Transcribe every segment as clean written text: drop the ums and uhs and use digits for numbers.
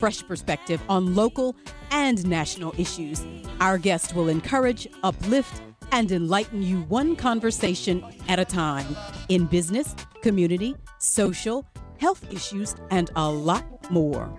fresh perspective on local and national issues. Our guest will encourage, uplift, and enlighten you one conversation at a time in business, community, social, health issues, and a lot more.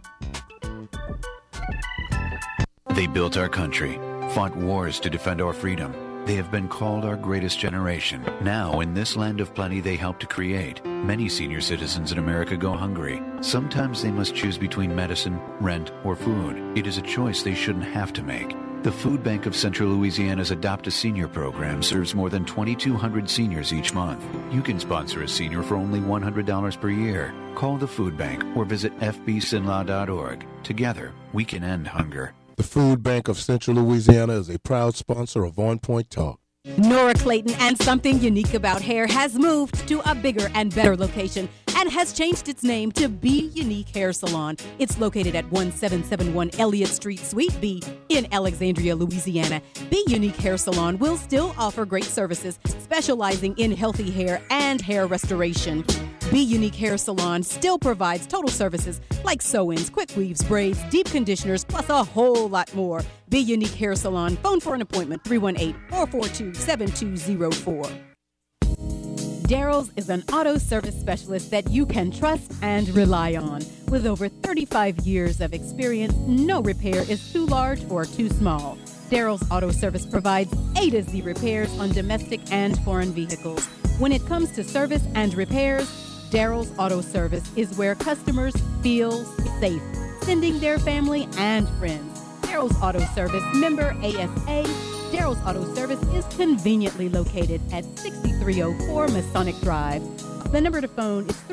They built our country, fought wars to defend our freedom. They have been called our greatest generation. Now, in this land of plenty they help to create, many senior citizens in America go hungry. Sometimes they must choose between medicine, rent, or food. It is a choice they shouldn't have to make. The Food Bank of Central Louisiana's Adopt a Senior program serves more than 2,200 seniors each month. You can sponsor a senior for only $100 per year. Call the Food Bank or visit fbsinlaw.org. Together, we can end hunger. The Food Bank of Central Louisiana is a proud sponsor of On Point Talk. Nora Clayton and Something Unique About Hair has moved to a bigger and better location and has changed its name to Be Unique Hair Salon. It's located at 1771 Elliott Street, Suite B in Alexandria, Louisiana. Be Unique Hair Salon will still offer great services, specializing in healthy hair and hair restoration. Be Unique Hair Salon still provides total services like sew-ins, quick weaves, braids, deep conditioners, plus a whole lot more. Be Unique Hair Salon. Phone for an appointment, 318-442-7204. Daryl's is an auto service specialist that you can trust and rely on. With over 35 years of experience, no repair is too large or too small. Daryl's Auto Service provides A to Z repairs on domestic and foreign vehicles. When it comes to service and repairs, Daryl's Auto Service is where customers feel safe, sending their family and friends. Daryl's Auto Service, member ASA. Daryl's Auto Service is conveniently located at 6304 Masonic Drive. The number to phone is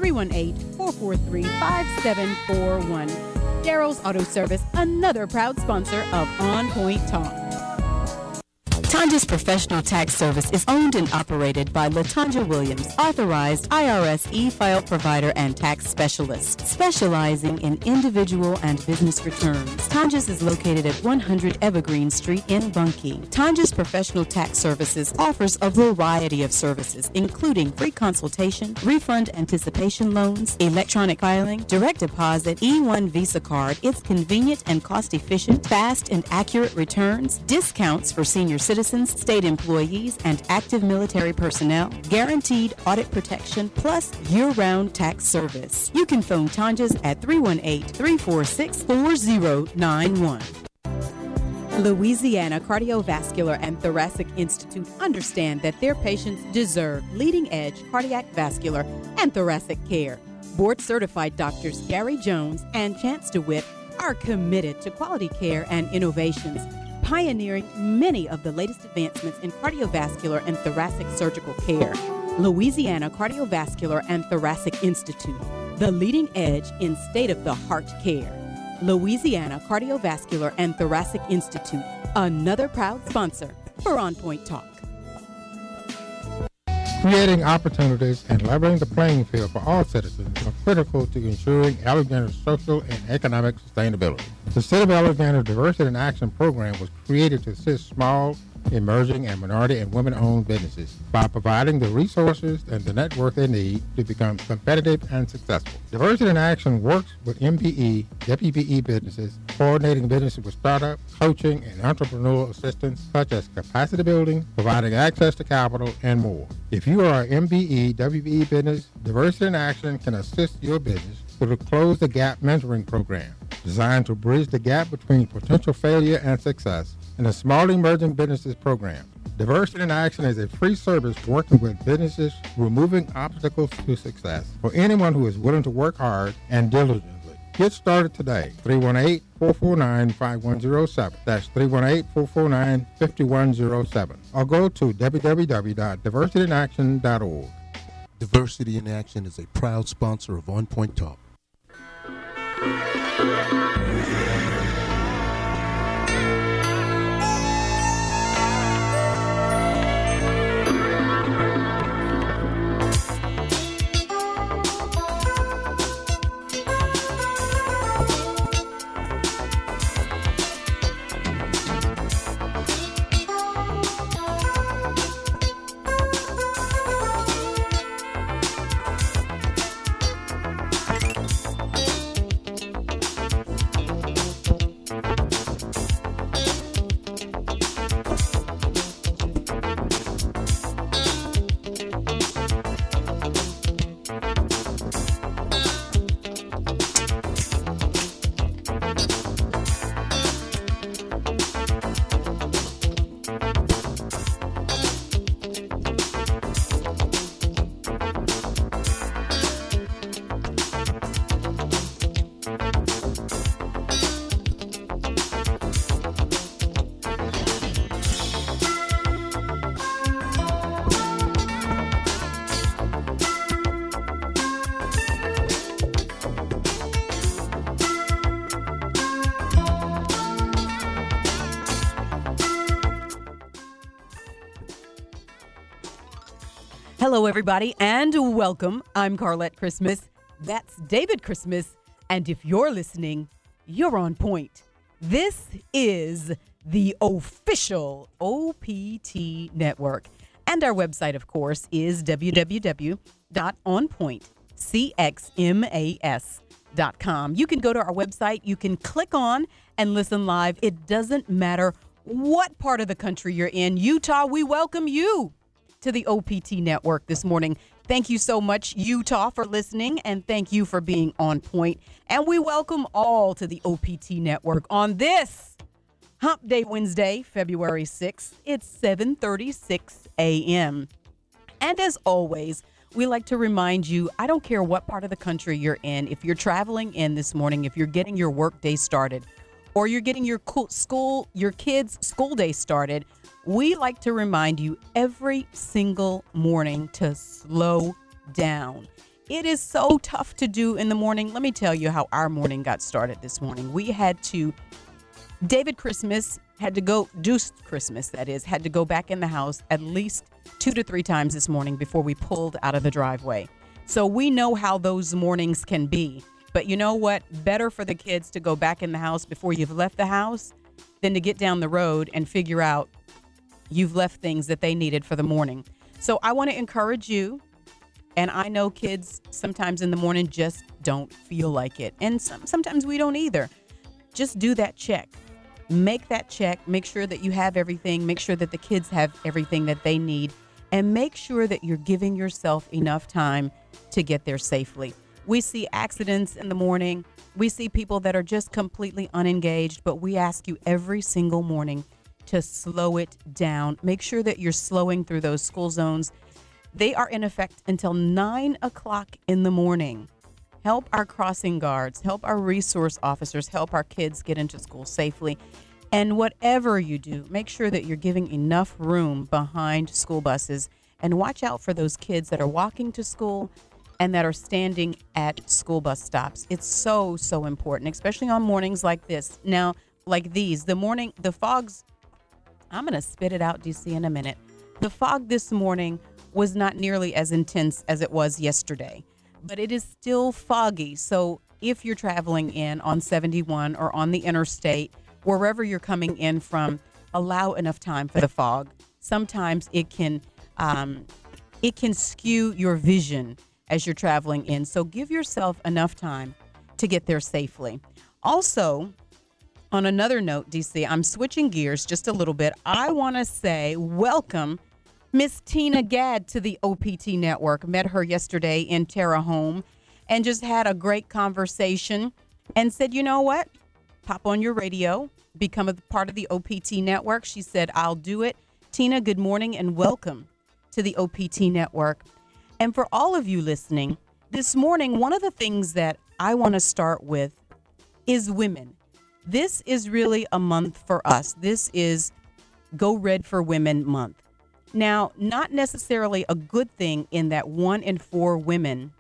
318-443-5741. Daryl's Auto Service, another proud sponsor of On Point Talk. Tanja's Professional Tax Service is owned and operated by LaTanja Williams, authorized IRS e-file provider and tax specialist, specializing in individual and business returns. Tanja's is located at 100 Evergreen Street in Bunkie. Tanja's Professional Tax Services offers a variety of services, including free consultation, refund anticipation loans, electronic filing, direct deposit, E1 Visa card. It's convenient and cost-efficient, fast and accurate returns, discounts for senior citizens, state employees, and active military personnel, guaranteed audit protection, plus year-round tax service. You can phone Tanja's at 318-346-4091. Louisiana Cardiovascular and Thoracic Institute understand that their patients deserve leading-edge cardiac, vascular, and thoracic care. Board-certified doctors Gary Jones and Chance DeWitt are committed to quality care and innovations, pioneering many of the latest advancements in cardiovascular and thoracic surgical care. Louisiana Cardiovascular and Thoracic Institute, the leading edge in state-of-the-heart care. Louisiana Cardiovascular and Thoracic Institute, another proud sponsor for On Point Talk. Creating opportunities and leveling the playing field for all citizens are critical to ensuring Alexander's social and economic sustainability. The City of Alexander Diversity in Action program was created to assist small, emerging, and minority and women-owned businesses by providing the resources and the network they need to become competitive and successful. Diversity in Action works with MBE, WBE businesses, coordinating businesses with startup, coaching, and entrepreneurial assistance such as capacity building, providing access to capital, and more. If you are an MBE, WBE business, Diversity in Action can assist your business through the Close the Gap mentoring program, designed to bridge the gap between potential failure and success, and the Small Emerging Businesses Program. Diversity in Action is a free service working with businesses removing obstacles to success for anyone who is willing to work hard and diligently. Get started today, 318-449-5107. That's 318-449-5107. Or go to www.diversityinaction.org. Diversity in Action is a proud sponsor of On Point Talk. Hello, everybody, and welcome. I'm Carlette Christmas. That's David Christmas. And if you're listening, you're on point. This is the official OPT network. And our website, of course, is www.onpointcxmas.com. You can go to our website. You can click on and listen live. It doesn't matter what part of the country you're in. Utah, we welcome you to the OPT network this morning. Thank you so much, Utah, for listening, and thank you for being on point. And we welcome all to the OPT network on this Hump Day Wednesday, February 6th. It's 7:36 a.m. And as always, we like to remind you, I don't care what part of the country you're in, if you're traveling in this morning, if you're getting your work day started, or you're getting your kids' school day started, we like to remind you every single morning to slow down. It is so tough to do in the morning. Let me tell you how our morning got started this morning. David Christmas had to go back in the house at least 2 to 3 times this morning before we pulled out of the driveway. So we know how those mornings can be. But you know what? Better for the kids to go back in the house before you've left the house than to get down the road and figure out you've left things that they needed for the morning. So I want to encourage you, and I know kids sometimes in the morning just don't feel like it. And sometimes we don't either. Just do that check. Make that check. Make sure that you have everything. Make sure that the kids have everything that they need. And make sure that you're giving yourself enough time to get there safely. We see accidents in the morning. We see people that are just completely unengaged. But we ask you every single morning to slow it down. Make sure that you're slowing through those school zones. They are in effect until 9 o'clock in the morning. Help our crossing guards, help our resource officers, help our kids get into school safely. And whatever you do, make sure that you're giving enough room behind school buses, and watch out for those kids that are walking to school and that are standing at school bus stops. It's so, so important, especially on mornings like this. Now, like these, the fogs, I'm going to spit it out, DC, in a minute. The fog this morning was not nearly as intense as it was yesterday, but it is still foggy. So if you're traveling in on 71 or on the interstate, wherever you're coming in from, allow enough time for the fog. Sometimes it can skew your vision as you're traveling in. So give yourself enough time to get there safely. Also, on another note, DC, I'm switching gears just a little bit. I want to say welcome Miss Tina Gadd to the OPT network. Met her yesterday in Terre Haute and just had a great conversation and said, you know what? Pop on your radio, become a part of the OPT network. She said, I'll do it. Tina, good morning and welcome to the OPT network. And for all of you listening, this morning, one of the things that I want to start with is women. This is really a month for us. This is Go Red for Women month. Now, not necessarily a good thing in that 1 in 4 women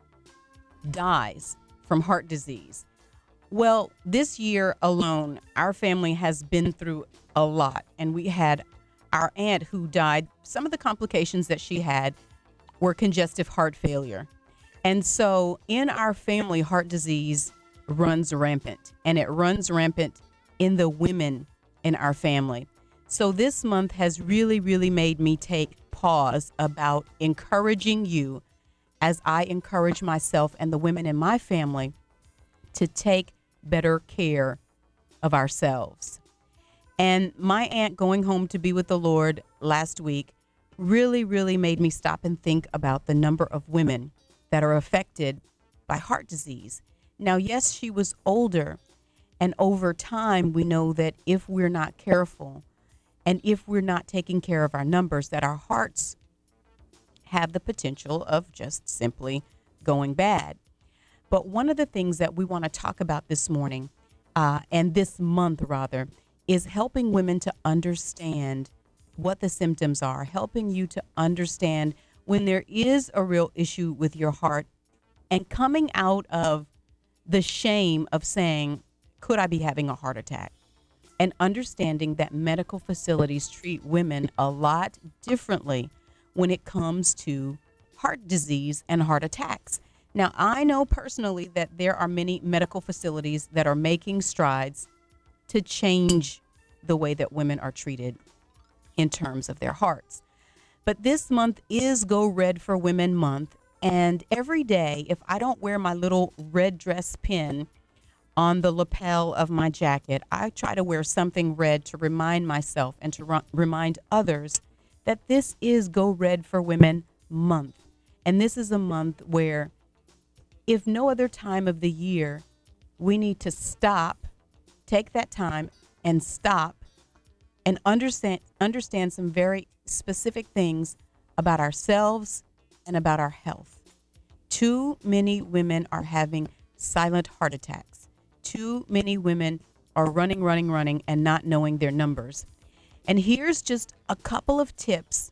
dies from heart disease. Well, this year alone, our family has been through a lot, and we had our aunt who died. Some of the complications that she had were congestive heart failure. And so in our family, heart disease runs rampant, and it runs rampant in the women in our family. So this month has really, really made me take pause about encouraging you, as I encourage myself and the women in my family, to take better care of ourselves. And my aunt going home to be with the Lord last week really, really made me stop and think about the number of women that are affected by heart disease. Now, yes, she was older, and over time, we know that if we're not careful and if we're not taking care of our numbers, that our hearts have the potential of just simply going bad. But one of the things that we want to talk about this morning, and this month rather, is helping women to understand what the symptoms are, helping you to understand when there is a real issue with your heart, and coming out of the shame of saying, could I be having a heart attack? And understanding that medical facilities treat women a lot differently when it comes to heart disease and heart attacks. Now, I know personally that there are many medical facilities that are making strides to change the way that women are treated in terms of their hearts. But this month is Go Red for Women month. And every day, if I don't wear my little red dress pin on the lapel of my jacket, I try to wear something red to remind myself and to remind others that this is Go Red for Women month. And this is a month where, if no other time of the year, we need to stop, take that time and stop and understand some very specific things about ourselves and about our health. Too many women are having silent heart attacks. Too many women are running and not knowing their numbers. And here's just a couple of tips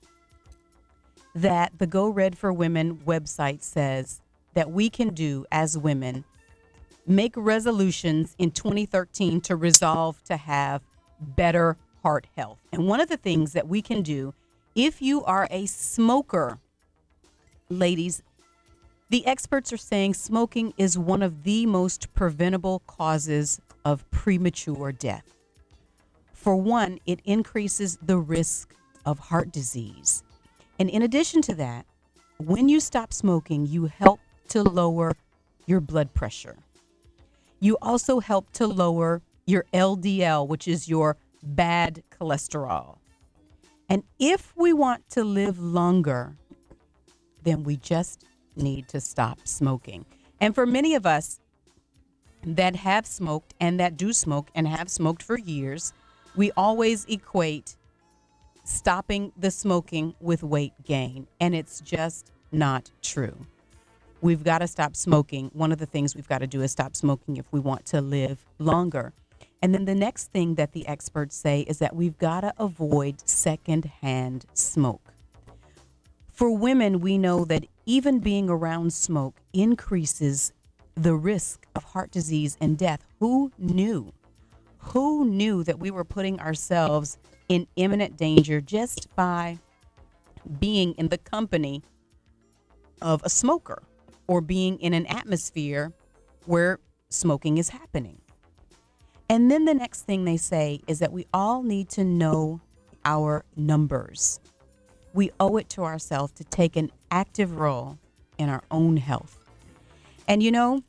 that the Go Red for Women website says that we can do as women. Make resolutions in 2013 to resolve to have better heart health. And one of the things that we can do, if you are a smoker, ladies, the experts are saying smoking is one of the most preventable causes of premature death. For one, it increases the risk of heart disease. And in addition to that, when you stop smoking, you help to lower your blood pressure. You also help to lower your LDL, which is your bad cholesterol. And if we want to live longer, then we just need to stop smoking. And for many of us that have smoked and that do smoke and have smoked for years, we always equate stopping the smoking with weight gain. And it's just not true. We've got to stop smoking. One of the things we've got to do is stop smoking if we want to live longer. And then the next thing that the experts say is that we've got to avoid secondhand smoke. For women, we know that even being around smoke increases the risk of heart disease and death. Who knew? Who knew that we were putting ourselves in imminent danger just by being in the company of a smoker or being in an atmosphere where smoking is happening? And then the next thing they say is that we all need to know our numbers. We owe it to ourselves to take an active role in our own health. And you know,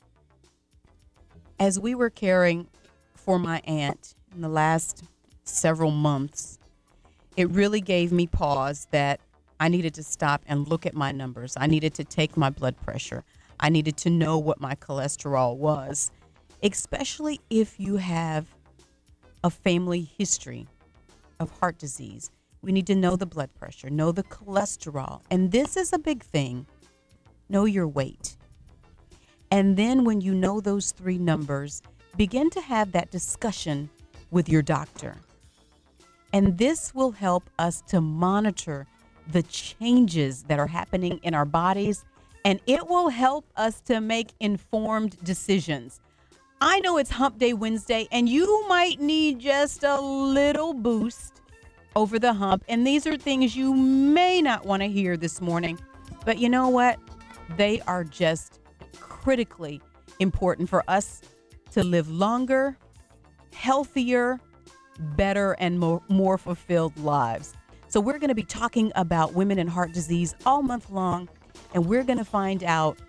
as we were caring for my aunt in the last several months, it really gave me pause that I needed to stop and look at my numbers. I needed to take my blood pressure. I needed to know what my cholesterol was, especially if you have a family history of heart disease. We need to know the blood pressure, know the cholesterol. And this is a big thing. Know your weight. And then when you know those three numbers, begin to have that discussion with your doctor. And this will help us to monitor the changes that are happening in our bodies, and it will help us to make informed decisions. I know it's Hump Day Wednesday, and you might need just a little boost over the hump. And these are things you may not want to hear this morning. But you know what? They are just critically important for us to live longer, healthier, better, and more fulfilled lives. So we're going to be talking about women and heart disease all month long. And we're going to find out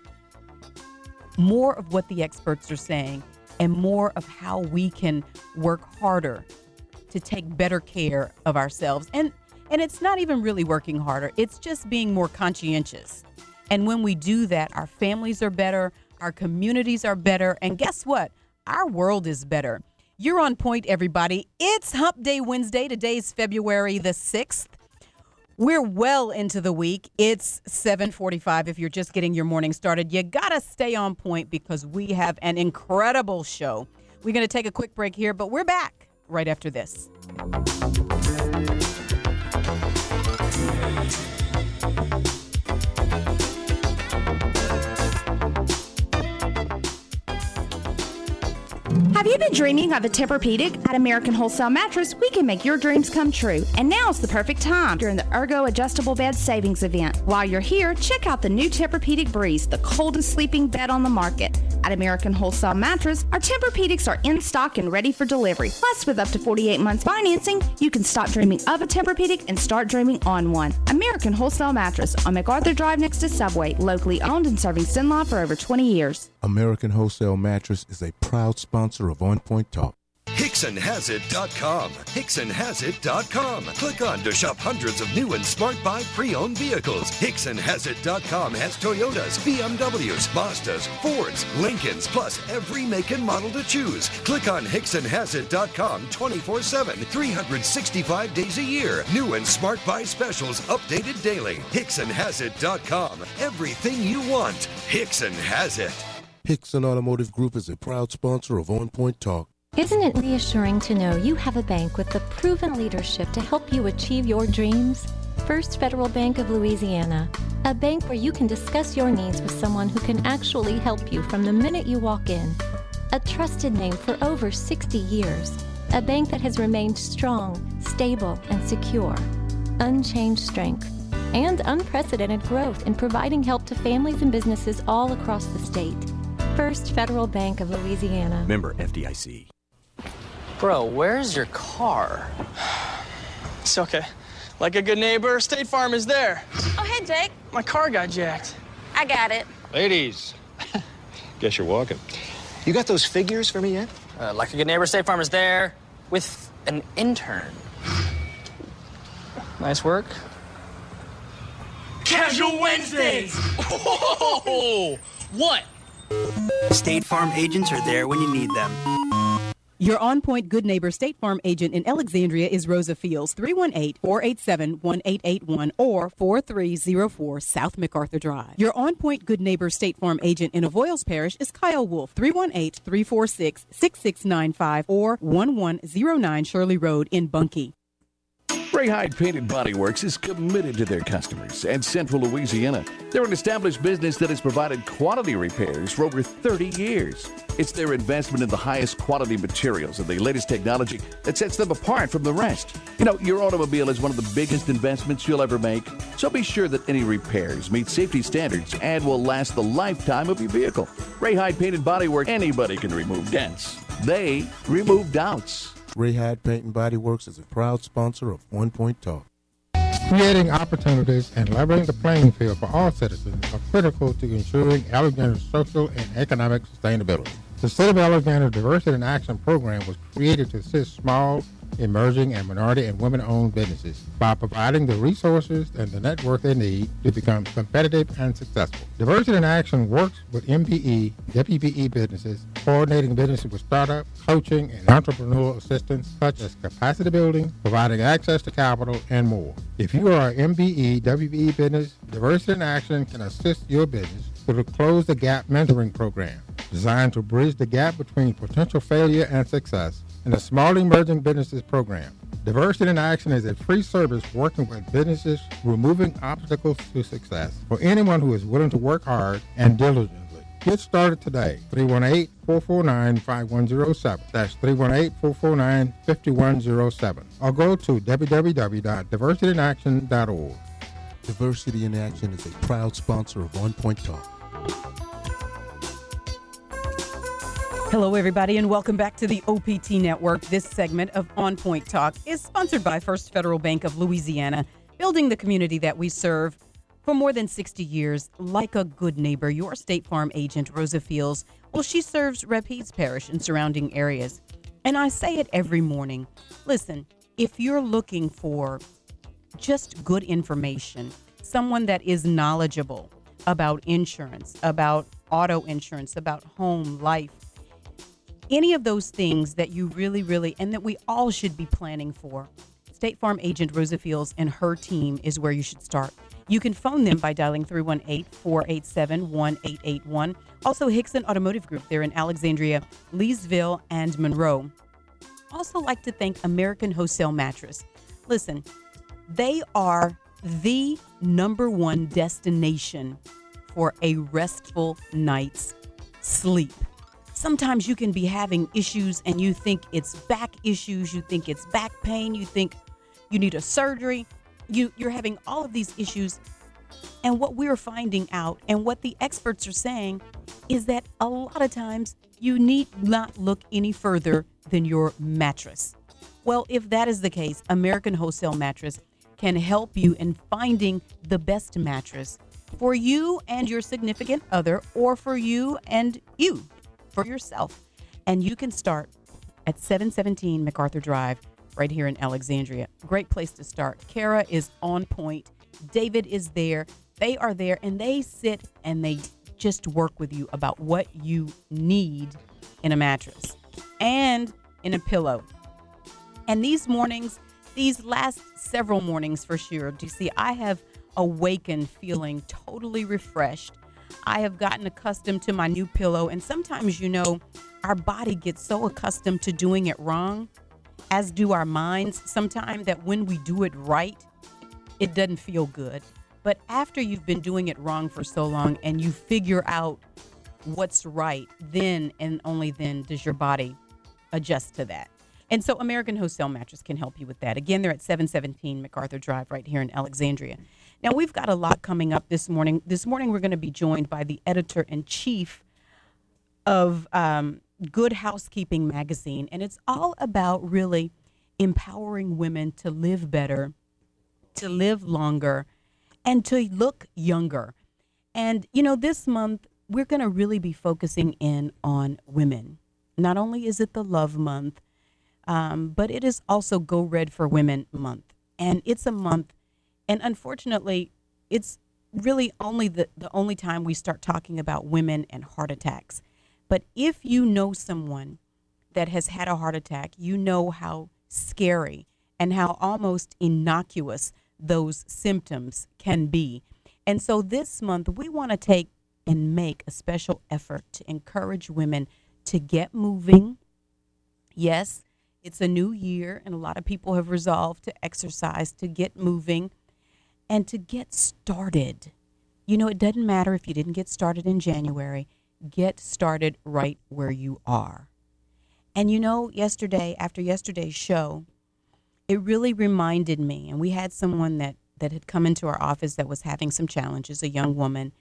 more of what the experts are saying and more of how we can work harder to take better care of ourselves. And it's not even really working harder. It's just being more conscientious. And when we do that, our families are better, our communities are better, and guess what? Our world is better. You're on point, everybody. It's Hump Day Wednesday. Today's February the 6th. We're well into the week. It's 7:45 if you're just getting your morning started. You got to stay on point because we have an incredible show. We're going to take a quick break here, but we're back right after this. Have you been dreaming of a Tempur-Pedic? At American Wholesale Mattress, we can make your dreams come true. And now's the perfect time during the Ergo Adjustable Bed Savings Event. While you're here, check out the new Tempur-Pedic Breeze, the coldest sleeping bed on the market. At American Wholesale Mattress, our Tempur-Pedics are in stock and ready for delivery. Plus, with up to 48 months financing, you can stop dreaming of a Tempur-Pedic and start dreaming on one. American Wholesale Mattress on MacArthur Drive next to Subway, locally owned and serving Cenla for over 20 years. American Wholesale Mattress is a proud sponsor of On Point Talk. HicksonHasIt.com. HicksonHasIt.com. Click on to shop hundreds of new and Smart Buy pre-owned vehicles. HicksonHasIt.com has Toyotas, BMWs, Mazdas, Fords, Lincolns, plus every make and model to choose. Click on HicksonHasIt.com 24/7, 365 days a year. New and Smart Buy specials updated daily. HicksonHasIt.com. Everything you want. Hickson has it. Hickson Automotive Group is a proud sponsor of On Point Talk. Isn't it reassuring to know you have a bank with the proven leadership to help you achieve your dreams? First Federal Bank of Louisiana, a bank where you can discuss your needs with someone who can actually help you from the minute you walk in. A trusted name for over 60 years, a bank that has remained strong, stable, and secure. Unchanged strength and unprecedented growth in providing help to families and businesses all across the state. First Federal Bank of Louisiana. Member FDIC. Bro, where's your car? It's okay. Like a good neighbor, State Farm is there. Oh, hey, Jake. My car got jacked. I got it. Ladies, guess you're walking. You got those figures for me yet? Like a good neighbor, State Farm is there with an intern. Nice work. Casual Wednesdays! Oh, what? State Farm agents are there when you need them. Your on-point Good Neighbor State Farm agent in Alexandria is Rosa Fields, 318-487-1881 or 4304 South MacArthur Drive. Your on-point Good Neighbor State Farm agent in Avoyles Parish is Kyle Wolf, 318-346-6695 or 1109 Shirley Road in Bunkie. Ray Hyde Painted Body Works is committed to their customers and Central Louisiana. They're an established business that has provided quality repairs for over 30 years. It's their investment in the highest quality materials and the latest technology that sets them apart from the rest. You know, your automobile is one of the biggest investments you'll ever make, so be sure that any repairs meet safety standards and will last the lifetime of your vehicle. Ray Hyde Painted Body Works, anybody can remove dents. They remove doubts. Ray Hyde Paint and Body Works is a proud sponsor of One Point Talk. Creating opportunities and leveling the playing field for all citizens are critical to ensuring Alexander's social and economic sustainability. The City of Alexander Diversity in Action program was created to assist small, emerging, and minority and women-owned businesses by providing the resources and the network they need to become competitive and successful. Diversity in Action works with MPE, WPE businesses, coordinating businesses with startup, coaching, and entrepreneurial assistance such as capacity building, providing access to capital, and more. If you are an MBE, WPE business, Diversity in Action can assist your business through the Close the Gap mentoring program, designed to bridge the gap between potential failure and success, and the Small Emerging Businesses Program. Diversity in Action is a free service working with businesses removing obstacles to success for anyone who is willing to work hard and diligently. Get started today. 318-449-5107. That's 318-449-5107. Or go to www.diversityinaction.org. Diversity in Action is a proud sponsor of On Point Talk. Hello, everybody, and welcome back to the OPT Network. This segment of On Point Talk is sponsored by First Federal Bank of Louisiana, building the community that we serve for more than 60 years. Like a good neighbor, your State Farm agent, Rosa Fields, well, she serves Rapides Parish and surrounding areas. And I say it every morning. Listen, if you're looking for just good information, someone that is knowledgeable about insurance, about auto insurance, about home, life, any of those things that you really, and that we all should be planning for, State Farm agent Rosa Fields and her team is where you should start. You can phone them by dialing 318-487-1881. Also, Hickson Automotive Group. They're in Alexandria, Leesville, and Monroe. Also like to thank American Wholesale Mattress. Listen, they are the #1 destination for a restful night's sleep. sometimes you can be having issues and you think it's back issues, you think it's back pain, you think you need a surgery, you're having all of these issues. And what we're finding out and what the experts are saying is that a lot of times you need not look any further than your mattress. Well, if that is the case, American Wholesale Mattress can help you in finding the best mattress for you and your significant other, or for you and you, for yourself. And you can start at 717 MacArthur Drive right here in Alexandria. Great place to start. Kara is on point. David is there. They are there, and they sit and they just work with you about what you need in a mattress and in a pillow. And these mornings, these last several mornings for sure, do you see, I have awakened feeling totally refreshed. I have gotten accustomed to my new pillow, and sometimes, our body gets so accustomed to doing it wrong, as do our minds sometimes, that when we do it right, it doesn't feel good. But after you've been doing it wrong for so long and you figure out what's right, then and only then does your body adjust to that. And so American Wholesale Mattress can help you with that. Again, they're at 717 MacArthur Drive right here in Alexandria. Now, we've got a lot coming up this morning. This morning, we're going to be joined by the editor-in-chief of Good Housekeeping magazine. And it's all about really empowering women to live better, to live longer, and to look younger. And, this month, we're going to really be focusing in on women. Not only is it the Love Month, but it is also Go Red for Women Month. And it's a month, and unfortunately, it's really only the only time we start talking about women and heart attacks. But if you know someone that has had a heart attack, you know how scary and how almost innocuous those symptoms can be. And so this month, we want to take and make a special effort to encourage women to get moving. Yes, it's a new year, and a lot of people have resolved to exercise, to get moving, and to get started. It doesn't matter if you didn't get started in January. Get started right where you are. And yesterday, after yesterday's show, it really reminded me, and we had someone that had come into our office that was having some challenges, a young woman.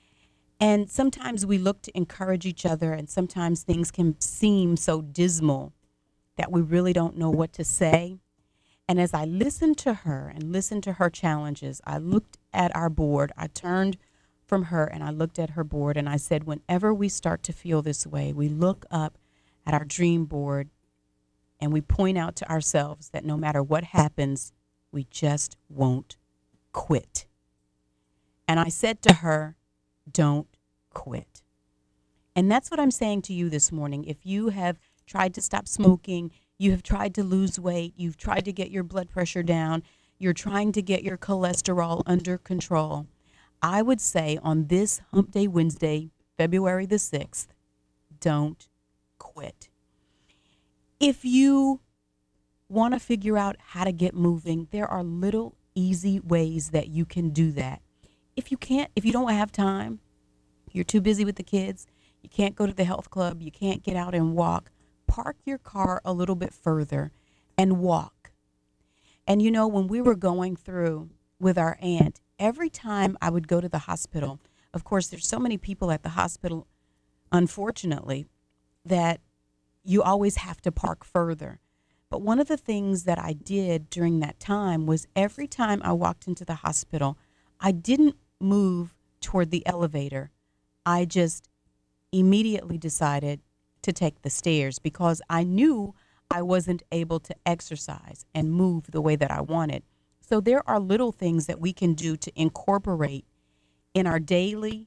And sometimes we look to encourage each other, and sometimes things can seem so dismal that we really don't know what to say. And as I listened to her and listened to her challenges, I looked at our board. I turned from her and I looked at her board, and I said, whenever we start to feel this way, we look up at our dream board and we point out to ourselves that no matter what happens, we just won't quit. And I said to her, don't quit. And that's what I'm saying to you this morning. If you have tried to stop smoking, you have tried to lose weight, you've tried to get your blood pressure down, you're trying to get your cholesterol under control, I would say on this Hump Day Wednesday, February the 6th, don't quit. If you want to figure out how to get moving, there are little easy ways that you can do that. If you don't have time, you're too busy with the kids, you can't go to the health club, you can't get out and walk, park your car a little bit further and walk. And when we were going through with our aunt, every time I would go to the hospital, of course, there's so many people at the hospital, unfortunately, that you always have to park further. But one of the things that I did during that time was every time I walked into the hospital, I didn't move toward the elevator. I just immediately decided to take the stairs because I knew I wasn't able to exercise and move the way that I wanted. So there are little things that we can do to incorporate in our daily,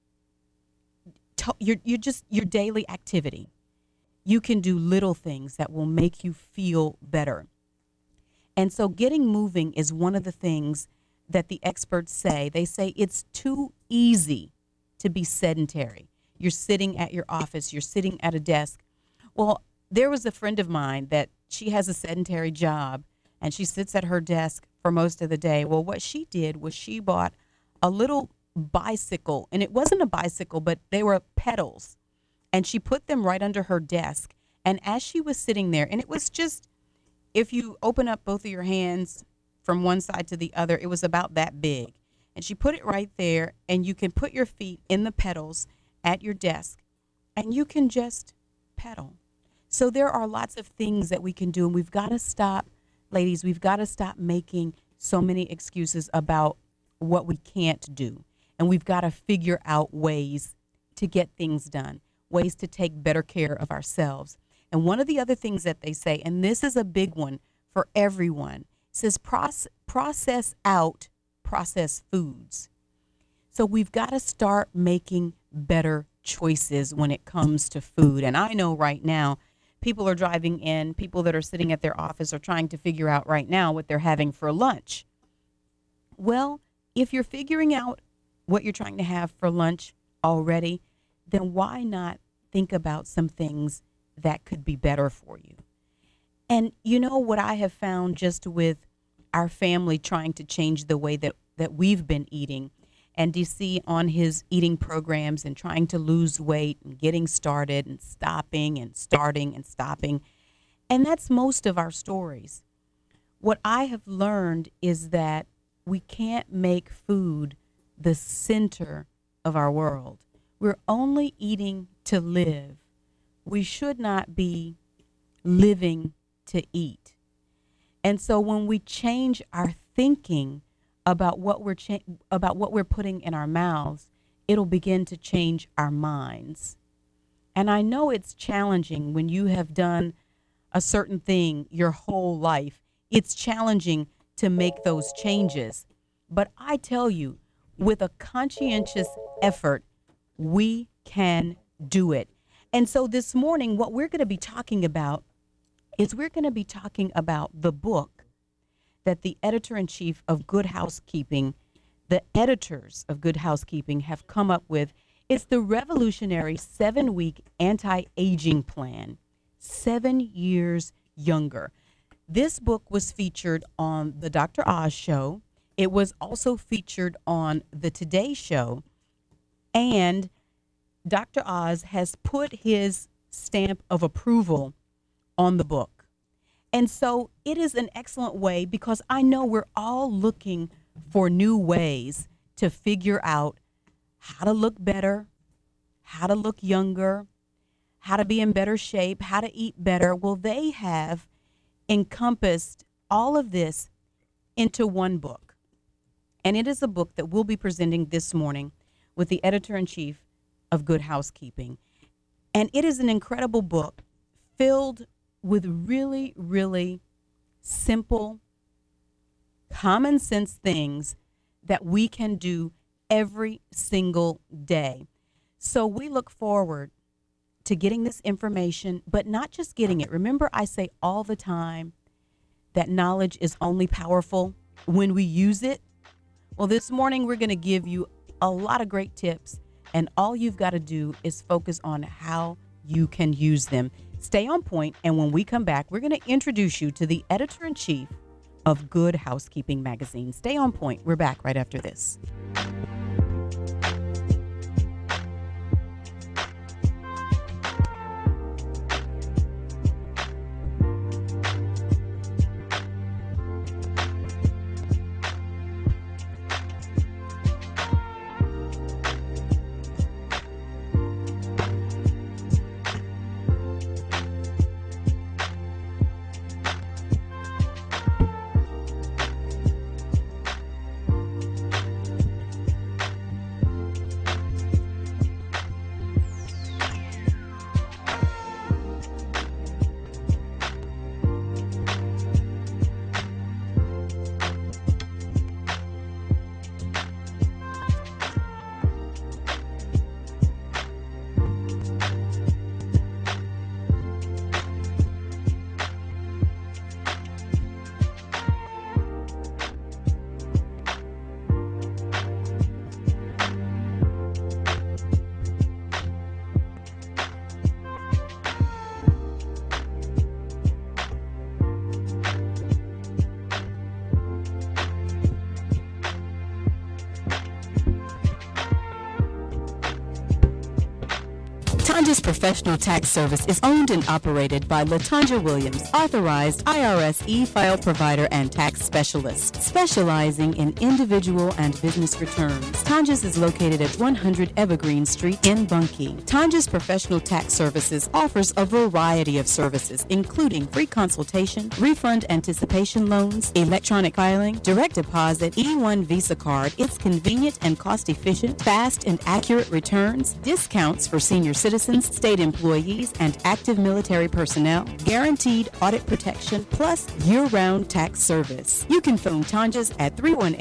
your daily activity. You can do little things that will make you feel better. And so getting moving is one of the things that the experts say. They say it's too easy to be sedentary. You're sitting at your office, you're sitting at a desk. Well, there was a friend of mine that she has a sedentary job and she sits at her desk for most of the day. Well, what she did was she bought a little bicycle, and it wasn't a bicycle, but they were pedals. and she put them right under her desk. And as she was sitting there, and it was just, if you open up both of your hands from one side to the other, it was about that big. And she put it right there, and you can put your feet in the pedals at your desk, and you can just pedal. So there are lots of things that we can do, and we've got to stop, ladies, we've got to stop making so many excuses about what we can't do. And we've got to figure out ways to get things done, ways to take better care of ourselves. And one of the other things that they say, and this is a big one for everyone, says process out processed foods. So we've got to start making better choices when it comes to food. And I know right now, people are driving in, people that are sitting at their office are trying to figure out right now what they're having for lunch. Well, if you're figuring out what you're trying to have for lunch already, then why not think about some things that could be better for you? And you know what I have found just with our family trying to change the way that we've been eating, and DC on his eating programs and trying to lose weight and getting started and stopping and starting and stopping. And that's most of our stories. What I have learned is that we can't make food the center of our world. We're only eating to live. We should not be living to eat. And so when we change our thinking about what we're putting in our mouths, it'll begin to change our minds. And I know it's challenging when you have done a certain thing your whole life. It's challenging to make those changes. But I tell you, with a conscientious effort, we can do it. And so this morning, what we're going to be talking about is we're going to be talking about the book that the editor-in-chief of Good Housekeeping, the editors of Good Housekeeping have come up with. It's the revolutionary 7-week anti-aging plan, 7 years younger. This book was featured on the Dr. Oz show. It was also featured on the Today Show. And Dr. Oz has put his stamp of approval on the book. And so it is an excellent way, because I know we're all looking for new ways to figure out how to look better, how to look younger, how to be in better shape, how to eat better. Well, they have encompassed all of this into one book. And it is a book that we'll be presenting this morning with the editor-in-chief of Good Housekeeping. And it is an incredible book filled with really, really simple, common sense things that we can do every single day. So we look forward to getting this information, but not just getting it. Remember, I say all the time that knowledge is only powerful when we use it. Well, this morning we're going to give you a lot of great tips, and all you've got to do is focus on how you can use them. Stay on point, and when we come back, we're going to introduce you to the editor-in-chief of Good Housekeeping magazine. Stay on point. We're back right after this. Professional Tax Service is owned and operated by Latanja Williams, authorized IRS e-file provider and tax specialist, specializing in individual and business returns. Tanja's is located at 100 Evergreen Street in Bunkie. Tanja's Professional Tax Services offers a variety of services, including free consultation, refund anticipation loans, electronic filing, direct deposit, E1 Visa card. It's convenient and cost-efficient, fast and accurate returns, discounts for senior citizens, state employees, and active military personnel, guaranteed audit protection, plus year-round tax service. You can phone Tanja's at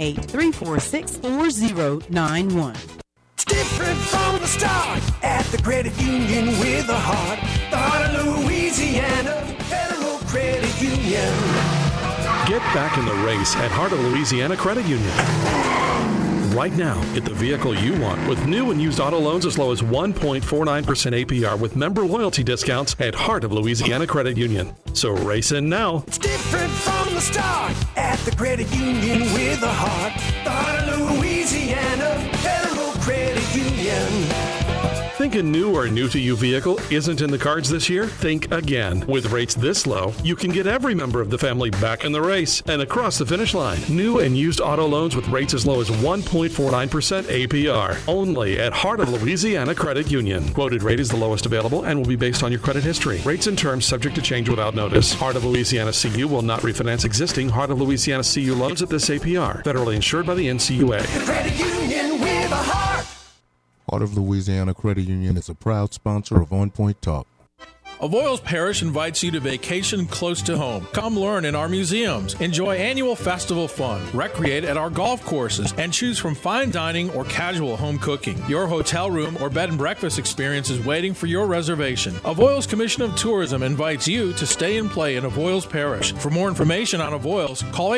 318-346-4091. It's different from the start at the credit union with a heart. The heart of Louisiana, Federal Credit Union. Get back in the race at Heart of Louisiana Credit Union. Right now, get the vehicle you want with new and used auto loans as low as 1.49% APR with member loyalty discounts at Heart of Louisiana Credit Union. So race in now. It's different from the start at the credit union with a heart. The heart of Louisiana, Federal Credit Union. Think a new or new-to-you vehicle isn't in the cards this year? Think again. With rates this low, you can get every member of the family back in the race and across the finish line. New and used auto loans with rates as low as 1.49% APR. Only at Heart of Louisiana Credit Union. Quoted rate is the lowest available and will be based on your credit history. Rates and terms subject to change without notice. Heart of Louisiana CU will not refinance existing Heart of Louisiana CU loans at this APR. Federally insured by the NCUA. Credit union with a heart. Heart of Louisiana Credit Union is a proud sponsor of On Point Talk. Avoyelles Parish invites you to vacation close to home. Come learn in our museums, enjoy annual festival fun, recreate at our golf courses, and choose from fine dining or casual home cooking. Your hotel room or bed and breakfast experience is waiting for your reservation. Avoyelles Commission of Tourism invites you to stay and play in Avoyelles Parish. For more information on Avoyelles, call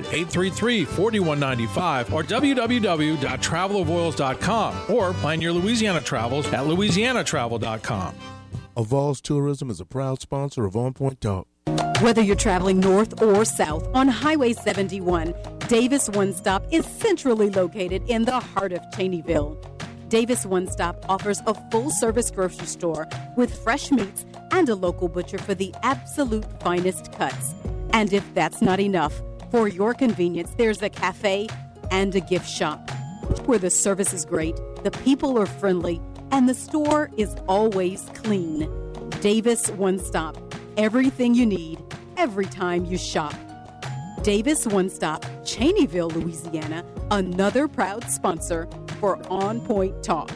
800-833-4195 or www.travelavoyelles.com or plan your Louisiana travels at louisianatravel.com. Avoyelles Tourism is a proud sponsor of On Point Talk. Whether you're traveling north or south on Highway 71, Davis One Stop is centrally located in the heart of Cheneyville. Davis One Stop offers a full-service grocery store with fresh meats and a local butcher for the absolute finest cuts. And if that's not enough, for your convenience, there's a cafe and a gift shop where the service is great, the people are friendly, and the store is always clean. Davis One Stop. Everything you need, every time you shop. Davis One Stop, Cheneyville, Louisiana, another proud sponsor for On Point Talk.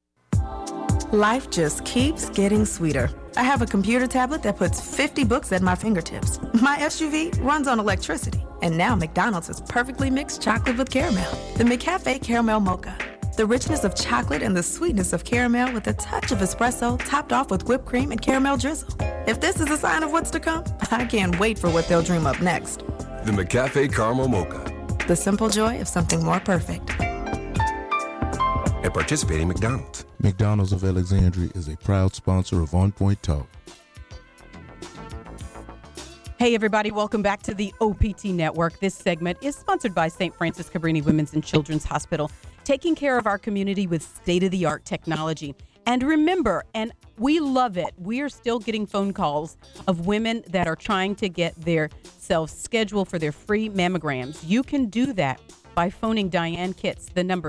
Life just keeps getting sweeter. I have a computer tablet that puts 50 books at my fingertips. My SUV runs on electricity. And now McDonald's has perfectly mixed chocolate with caramel. The McCafe Caramel Mocha. The richness of chocolate and the sweetness of caramel with a touch of espresso topped off with whipped cream and caramel drizzle. If this is a sign of what's to come, I can't wait for what they'll dream up next. The McCafe Caramel Mocha. The simple joy of something more perfect. At participating McDonald's. McDonald's of Alexandria is a proud sponsor of On Point Talk. Hey, everybody. Welcome back to the OPT Network. This segment is sponsored by St. Francis Cabrini Women's and Children's Hospital, taking care of our community with state-of-the-art technology. And remember, and we love it, we are still getting phone calls of women that are trying to get their self scheduled for their free mammograms. You can do that by phoning Diane Kitts, the number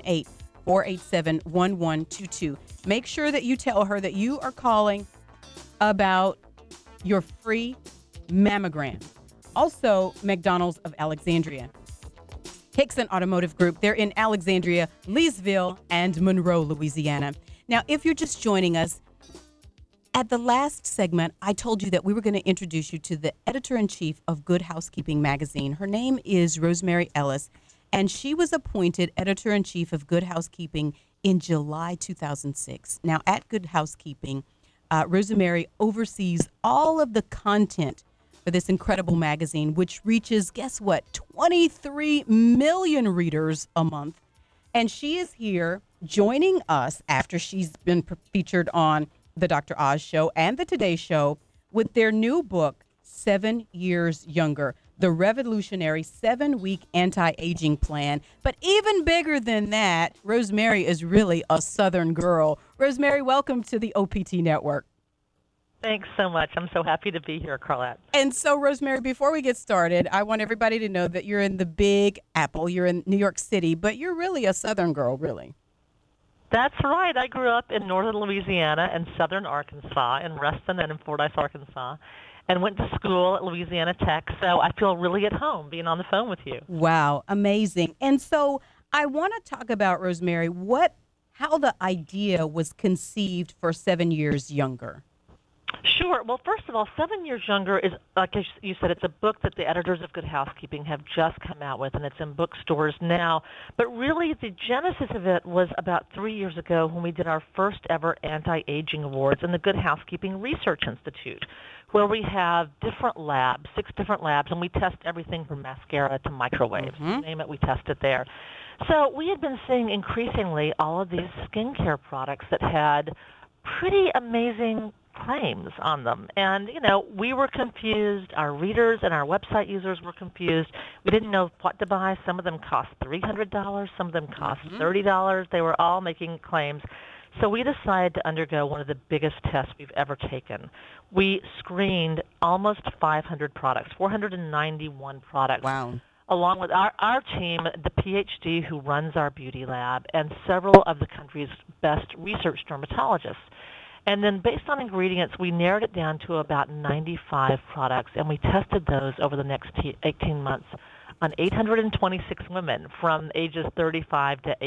318-487-1122. Make sure that you tell her that you are calling about your free mammogram. Also, McDonald's of Alexandria. Hickson Automotive Group, they're in Alexandria, Leesville, and Monroe, Louisiana. Now, if you're just joining us, at the last segment, I told you that we were going to introduce you to the editor-in-chief of Good Housekeeping magazine. Her name is Rosemary Ellis, and she was appointed editor-in-chief of Good Housekeeping in July 2006. Now, at Good Housekeeping, Rosemary oversees all of the content for this incredible magazine, which reaches, guess what, 23 million readers a month. And she is here joining us after she's been featured on the Dr. Oz Show and the Today Show with their new book, 7 Years Younger. the revolutionary 7-week anti-aging plan. But even bigger than that, Rosemary is really a Southern girl. Rosemary, welcome to the OPT Network. Thanks so much. I'm so happy to be here, Carlette. And so, Rosemary, before we get started, I want everybody to know that you're in the Big Apple. You're in New York City, but you're really a Southern girl, really. That's right. I grew up in northern Louisiana and southern Arkansas, in Reston and in Fordyce, Arkansas, and went to school at Louisiana Tech. So I feel really at home being on the phone with you. Wow, amazing. And so I want to talk about, Rosemary, how the idea was conceived for 7 Years Younger. Sure. Well, first of all, 7 Years Younger is, like you said, it's a book that the editors of Good Housekeeping have just come out with, and it's in bookstores now. But really, the genesis of it was about 3 years ago when we did our first ever anti-aging awards in the Good Housekeeping Research Institute, where we have different labs, 6 different labs, and we test everything from mascara to microwaves. You name it, we test it there. So we had been seeing increasingly all of these skincare products that had pretty amazing claims on them. And, we were confused. Our readers and our website users were confused. We didn't know what to buy. Some of them cost $300. Some of them cost $30. They were all making claims. So we decided to undergo one of the biggest tests we've ever taken. We screened almost 500 products, 491 products. Wow. Along with our team, the PhD who runs our beauty lab, and several of the country's best research dermatologists. And then based on ingredients, we narrowed it down to about 95 products, and we tested those over the next 18 months on 826 women from ages 35 to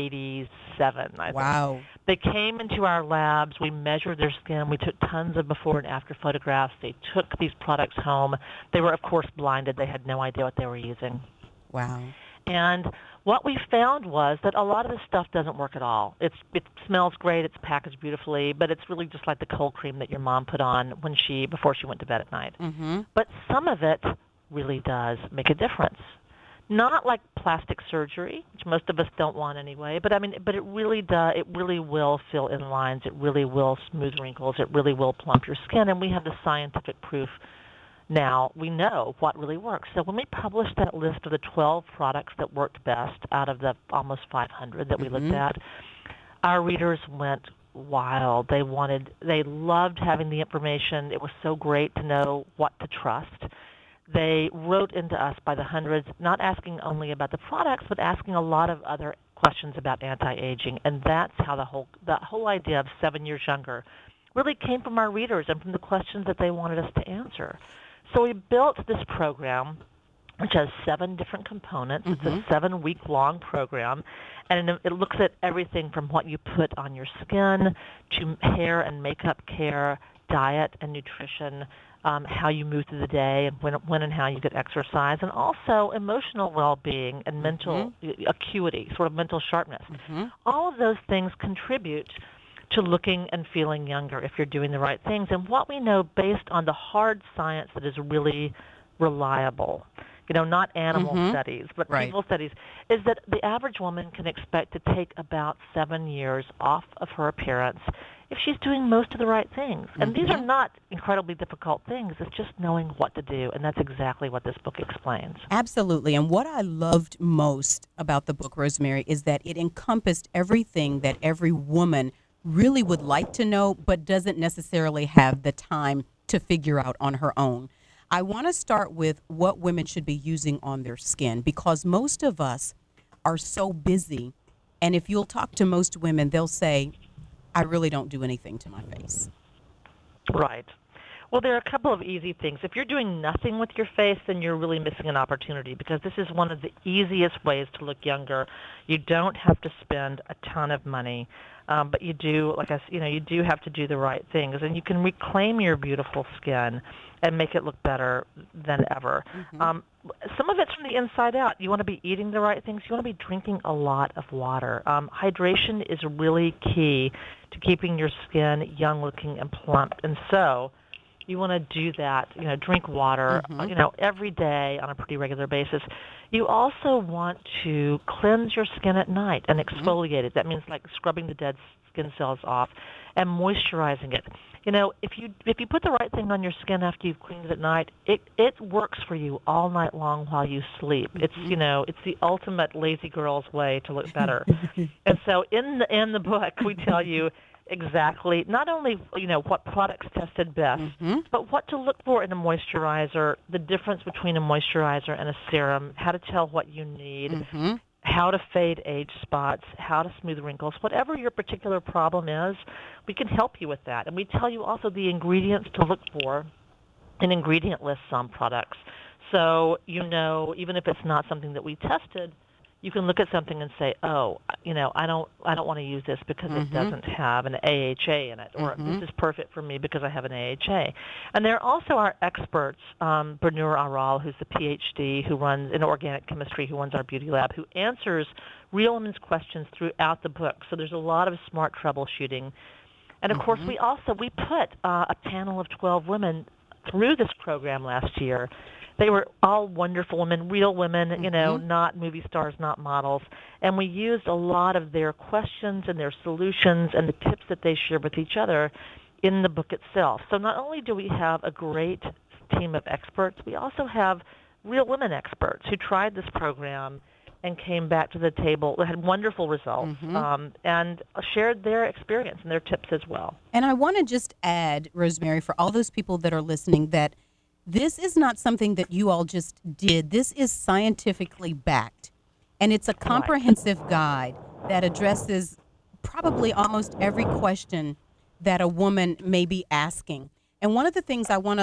87, I think. Wow. They came into our labs. We measured their skin. We took tons of before and after photographs. They took these products home. They were, of course, blinded. They had no idea what they were using. Wow. And what we found was that a lot of this stuff doesn't work at all. It smells great, it's packaged beautifully, but it's really just like the cold cream that your mom put on before she went to bed at night. But some of it really does make a difference. Not like plastic surgery, which most of us don't want anyway, but it really does. It really will fill in lines. It really will smooth wrinkles. It really will plump your skin, and we have the scientific proof. Now, we know what really works. So when we published that list of the 12 products that worked best out of the almost 500 that we looked at, our readers went wild. They loved having the information. It was so great to know what to trust. They wrote into us by the hundreds, not asking only about the products, but asking a lot of other questions about anti-aging. And that's how the whole idea of 7 Years Younger really came from our readers and from the questions that they wanted us to answer. So we built this program, which has 7 different components. It's a 7-week-long program, and it looks at everything from what you put on your skin to hair and makeup care, diet and nutrition, how you move through the day, and when and how you get exercise, and also emotional well-being and mental acuity, sort of mental sharpness. All of those things contribute to looking and feeling younger if you're doing the right things. And what we know based on the hard science that is really reliable, not animal studies, but people studies, is that the average woman can expect to take about 7 years off of her appearance if she's doing most of the right things. And these are not incredibly difficult things. It's just knowing what to do, and that's exactly what this book explains. Absolutely. And what I loved most about the book, Rosemary, is that it encompassed everything that every woman really would like to know, but doesn't necessarily have the time to figure out on her own. I want to start with what women should be using on their skin, because most of us are so busy. And if you'll talk to most women, they'll say, I really don't do anything to my face. Right. Well, there are a couple of easy things. If you're doing nothing with your face, then you're really missing an opportunity, because this is one of the easiest ways to look younger. You don't have to spend a ton of money, but you do, you do have to do the right things, and you can reclaim your beautiful skin and make it look better than ever. Some of it's from the inside out. You want to be eating the right things. You want to be drinking a lot of water. Hydration is really key to keeping your skin young-looking and plump, and so you want to do that, drink water, every day on a pretty regular basis. You also want to cleanse your skin at night and exfoliate it. That means like scrubbing the dead skin cells off and moisturizing it. if you put the right thing on your skin after you've cleaned it at night, it works for you all night long while you sleep. It's it's the ultimate lazy girl's way to look better. And so in the book we tell you exactly not only what products tested best, but what to look for in a moisturizer, the difference between a moisturizer and a serum, how to tell what you need, how to fade age spots, how to smooth wrinkles, whatever your particular problem is, we can help you with that. And we tell you also the ingredients to look for in ingredient lists on products. So even if it's not something that we tested, you can look at something and say, I don't want to use this because it doesn't have an AHA in it, or this is perfect for me because I have an AHA. And there are also our experts, Bernur Aral, who's the PhD who runs in organic chemistry, who runs our beauty lab, who answers real women's questions throughout the book. So there's a lot of smart troubleshooting. And of course, we put a panel of 12 women through this program last year. They were all wonderful women, real women, not movie stars, not models. And we used a lot of their questions and their solutions and the tips that they shared with each other in the book itself. So not only do we have a great team of experts, we also have real women experts who tried this program and came back to the table, had wonderful results, and shared their experience and their tips as well. And I want to just add, Rosemary, for all those people that are listening, that this is not something that you all just did. This is scientifically backed, and it's a comprehensive guide that addresses probably almost every question that a woman may be asking. And one of the things I want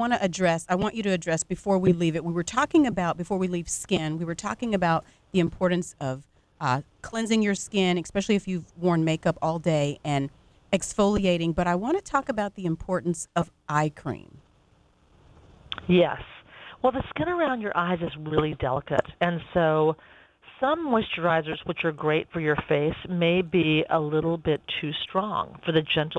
you to address before we leave it, before we leave skin, we were talking about the importance of cleansing your skin, especially if you've worn makeup all day, and exfoliating. But I want to talk about the importance of eye cream. Yes. Well, the skin around your eyes is really delicate, and so some moisturizers, which are great for your face, may be a little bit too strong for the gentle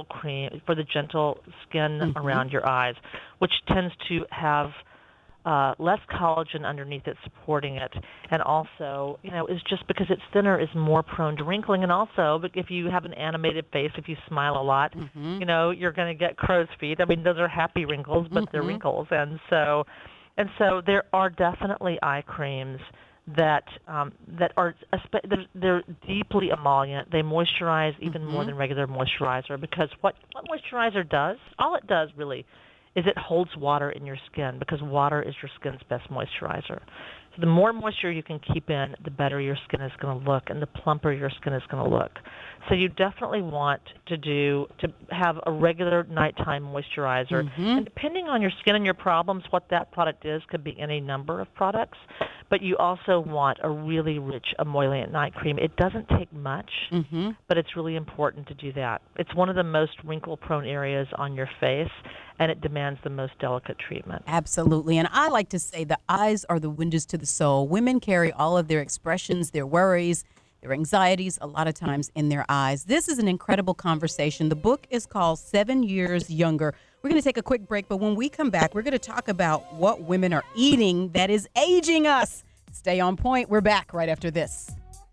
skin around your eyes, which tends to have less collagen underneath it supporting it, and also, is just because it's thinner, is more prone to wrinkling. And also, if you have an animated face, if you smile a lot, you're going to get crow's feet. I mean, those are happy wrinkles, but they're wrinkles. And so there are definitely eye creams that are they're deeply emollient. They moisturize even more than regular moisturizer, because what moisturizer does, all it does really, is it holds water in your skin, because water is your skin's best moisturizer. So the more moisture you can keep in, the better your skin is going to look, and the plumper your skin is going to look. So you definitely want to have a regular nighttime moisturizer. And depending on your skin and your problems, what that product is could be any number of products. But you also want a really rich emollient night cream. It doesn't take much, but it's really important to do that. It's one of the most wrinkle-prone areas on your face, and it demands the most delicate treatment. Absolutely. And I like to say the eyes are the windows to the soul. Women carry all of their expressions, their worries, their anxieties, a lot of times in their eyes. This is an incredible conversation. The book is called 7 Years Younger. We're going to take a quick break, but when we come back, we're going to talk about what women are eating that is aging us. Stay on point. We're back right after this.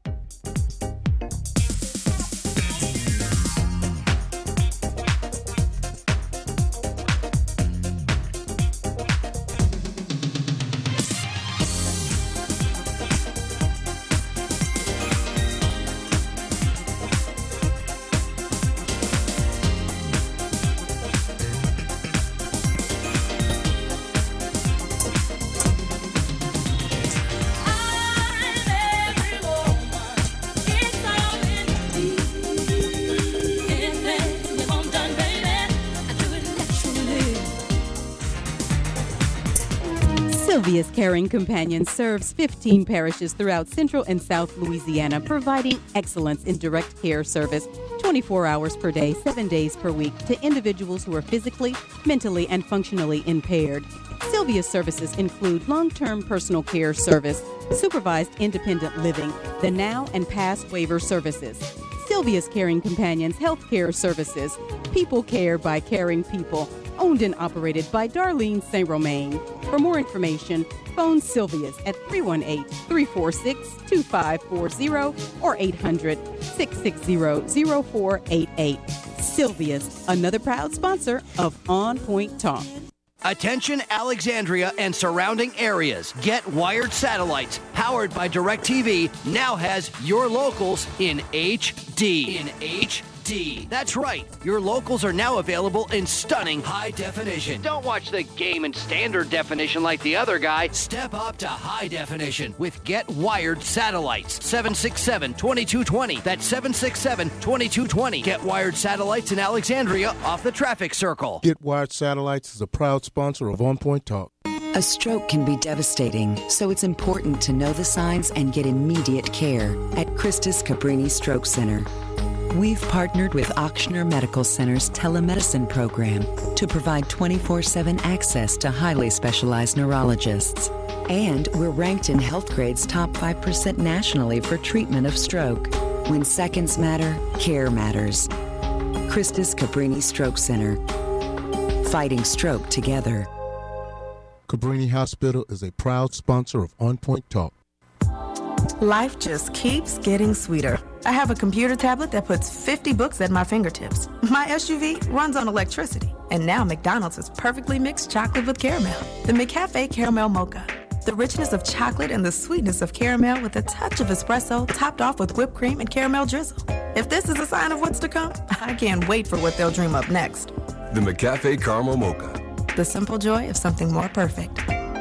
Sylvia's Caring Companion serves 15 parishes throughout Central and South Louisiana, providing excellence in direct care service 24 hours per day, 7 days per week to individuals who are physically, mentally, and functionally impaired. Sylvia's services include long-term personal care service, supervised independent living, the now and past waiver services, Sylvia's Caring Companions health care services, people care by caring people, owned and operated by Darlene St. Romain. For more information, phone Sylvia's at 318-346-2540 or 800-660-0488. Sylvia's, another proud sponsor of On Point Talk. Attention Alexandria and surrounding areas. Get Wired Satellites, powered by DirecTV, now has your locals in HD. That's right. Your locals are now available in stunning high definition. Don't watch the game in standard definition like the other guy. Step up to high definition with Get Wired Satellites. 767-2220. That's 767-2220. Get Wired Satellites in Alexandria off the traffic circle. Get Wired Satellites is a proud sponsor of On Point Talk. A stroke can be devastating, so it's important to know the signs and get immediate care at Christus Cabrini Stroke Center. We've partnered with Ochsner Medical Center's telemedicine program to provide 24/7 access to highly specialized neurologists. And we're ranked in Healthgrade's top 5% nationally for treatment of stroke. When seconds matter, care matters. Christus Cabrini Stroke Center. Fighting stroke together. Cabrini Hospital is a proud sponsor of On Point Talk. Life just keeps getting sweeter. I have a computer tablet that puts 50 books at my fingertips. My SUV runs on electricity. And now McDonald's has perfectly mixed chocolate with caramel. The McCafe Caramel Mocha. The richness of chocolate and the sweetness of caramel with a touch of espresso topped off with whipped cream and caramel drizzle. If this is a sign of what's to come, I can't wait for what they'll dream up next. The McCafe Caramel Mocha. The simple joy of something more perfect.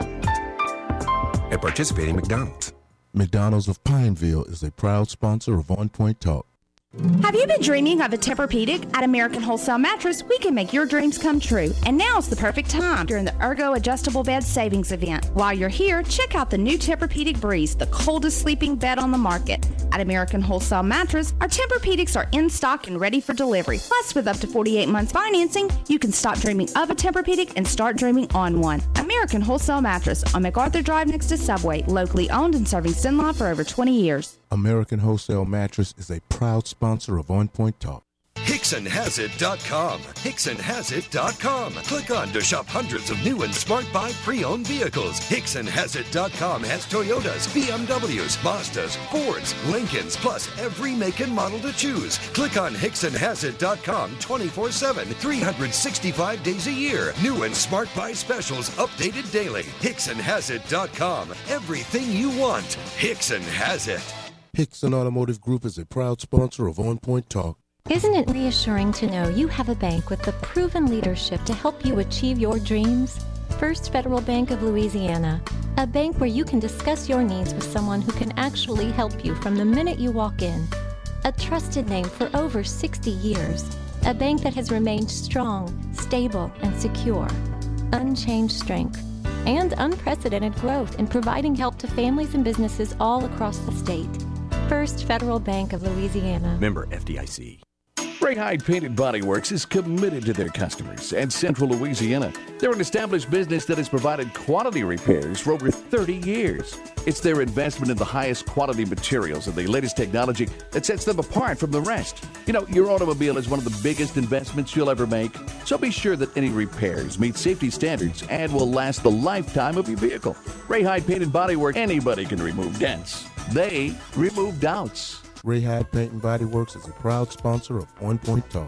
At participating McDonald's. McDonald's of Pineville is a proud sponsor of On Point Talk. Have you been dreaming of a Tempur-Pedic? At American Wholesale Mattress, we can make your dreams come true. And now's the perfect time during the Ergo Adjustable Bed Savings Event. While you're here, check out the new Tempur-Pedic Breeze, the coldest sleeping bed on the market. At American Wholesale Mattress, our Tempur-Pedics are in stock and ready for delivery. Plus, with up to 48 months financing, you can stop dreaming of a Tempur-Pedic and start dreaming on one. American Wholesale Mattress on MacArthur Drive next to Subway, locally owned and serving Cenla for over 20 years. American Wholesale Mattress is a proud sponsor of On Point Talk. HicksonHasIt.com. HicksonHasIt.com. Click on to shop hundreds of new and smart buy pre-owned vehicles. HicksonHasIt.com has Toyotas, BMWs, Mazdas, Fords, Lincolns, plus every make and model to choose. Click on HicksonHasIt.com 24/7, 365 days a year. New and smart buy specials updated daily. HicksonHasIt.com. Everything you want. Hickson has it. Hickson Automotive Group is a proud sponsor of On Point Talk. Isn't it reassuring to know you have a bank with the proven leadership to help you achieve your dreams? First Federal Bank of Louisiana, a bank where you can discuss your needs with someone who can actually help you from the minute you walk in. A trusted name for over 60 years, a bank that has remained strong, stable, and secure. Unchanged strength and unprecedented growth in providing help to families and businesses all across the state. First Federal Bank of Louisiana. Member FDIC. Ray Hyde Painted Body Works is committed to their customers and Central Louisiana. They're an established business that has provided quality repairs for over 30 years. It's their investment in the highest quality materials and the latest technology that sets them apart from the rest. You know, your automobile is one of the biggest investments you'll ever make, so be sure that any repairs meet safety standards and will last the lifetime of your vehicle. Ray Hyde Painted Body Works, anybody can remove dents. They remove doubts. Ray Hyde Paint and Body Works is a proud sponsor of On Point Talk.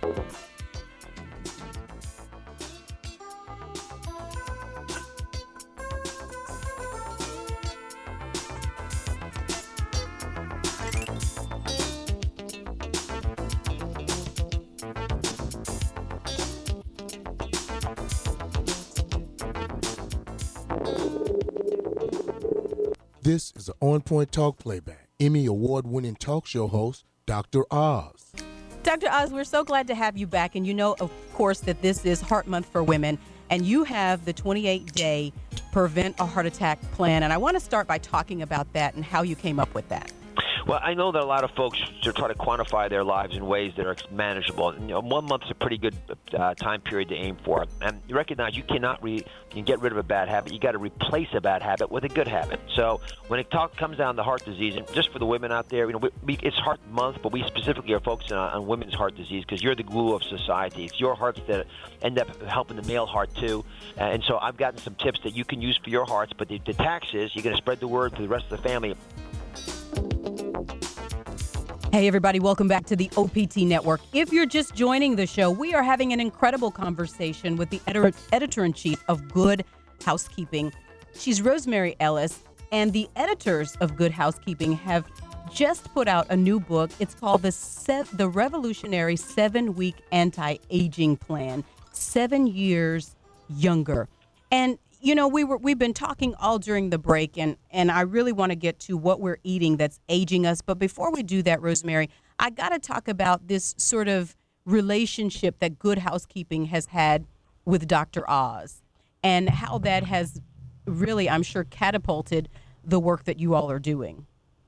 This is an On Point Talk playback. Emmy Award-winning talk show host, Dr. Oz. Dr. Oz, we're so glad to have you back. And you know, of course, that this is Heart Month for Women. And you have the 28-day Prevent a Heart Attack plan. And I want to start by talking about that and how you came up with that. Well, I know that a lot of folks are trying to quantify their lives in ways that are manageable. And, you know, 1 month is a pretty good time period to aim for. And you recognize you cannot you can get rid of a bad habit. You got to replace a bad habit with a good habit. So when it comes down to heart disease, and just for the women out there, you know, it's Heart Month, but we specifically are focusing on women's heart disease because you're the glue of society. It's your hearts that end up helping the male heart too. And so I've gotten some tips that you can use for your hearts. But the tax is you're going to spread the word to the rest of the family. Hey, everybody, welcome back to the OPT Network. If you're just joining the show, we are having an incredible conversation with the editor-in-chief of Good Housekeeping. She's Rosemary Ellis, and the editors of Good Housekeeping have just put out a new book. It's called The Revolutionary 7-Week Anti-Aging Plan, 7 Years Younger. And you know, we've been talking all during the break, and I really want to get to what we're eating that's aging us. But before we do that, Rosemary, I got to talk about this sort of relationship that Good Housekeeping has had with Dr. Oz and how that has really, I'm sure, catapulted the work that you all are doing.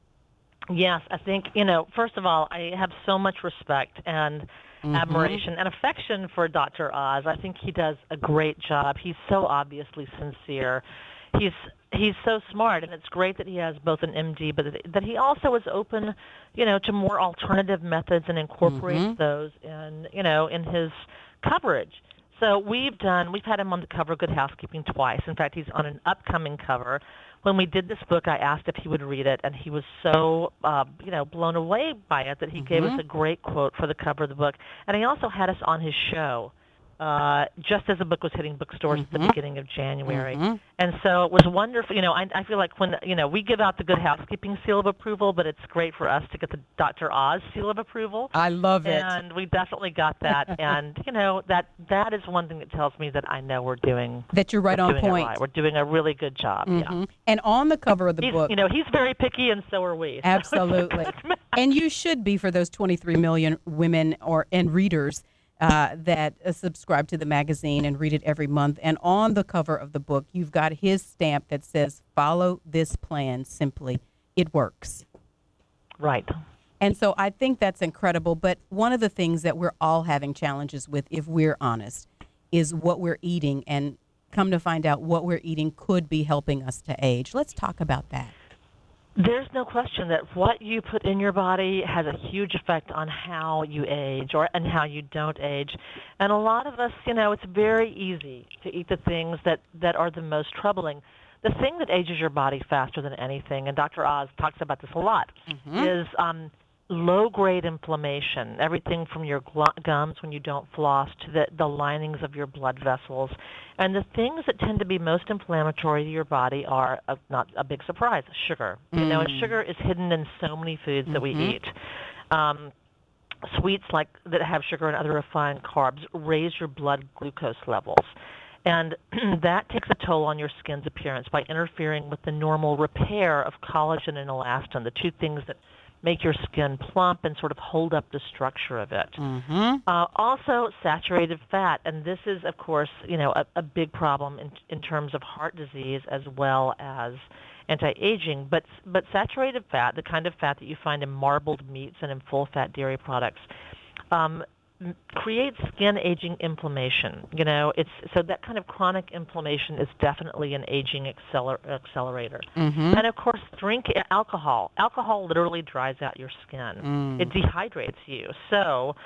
Yes, I think, first of all, I have so much respect and admiration and affection for Dr. Oz. I think he does a great job. He's so obviously sincere. He's so smart, and it's great that he has both an MD, but that he also is open, to more alternative methods and incorporates those in his coverage. So we've had him on the cover of Good Housekeeping twice. In fact, he's on an upcoming cover. When we did this book, I asked if he would read it, and he was so, blown away by it that he gave us a great quote for the cover of the book. And he also had us on his show just as the book was hitting bookstores at the beginning of January. And so it was wonderful. I feel like when, we give out the Good Housekeeping seal of approval, but it's great for us to get the Dr. Oz seal of approval. I love it. And we definitely got that. And, that is one thing that tells me that I know we're doing. That you're right on point. Right. We're doing a really good job. Yeah. And on the cover of the book. He's very picky, and so are we. Absolutely. And you should be for those 23 million women and readers that subscribe to the magazine and read it every month. And on the cover of the book, you've got his stamp that says, "Follow this plan simply. It works." Right. And so I think that's incredible. But one of the things that we're all having challenges with, if we're honest, is what we're eating. And come to find out, what we're eating could be helping us to age. Let's talk about that. There's no question that what you put in your body has a huge effect on how you age and how you don't age. And a lot of us, it's very easy to eat the things that are the most troubling. The thing that ages your body faster than anything, and Dr. Oz talks about this a lot, is low-grade inflammation, everything from your gums when you don't floss to the linings of your blood vessels. And the things that tend to be most inflammatory to your body are, not a big surprise, sugar. And sugar is hidden in so many foods that we eat. Sweets that have sugar and other refined carbs raise your blood glucose levels. And that takes a toll on your skin's appearance by interfering with the normal repair of collagen and elastin, the two things that make your skin plump and sort of hold up the structure of it. Also, saturated fat, and this is, of course, a big problem in terms of heart disease as well as anti-aging. But saturated fat, the kind of fat that you find in marbled meats and in full-fat dairy products, creates skin aging inflammation. So that kind of chronic inflammation is definitely an aging accelerator. And of course, drink alcohol. Alcohol literally dries out your skin. It dehydrates you. So,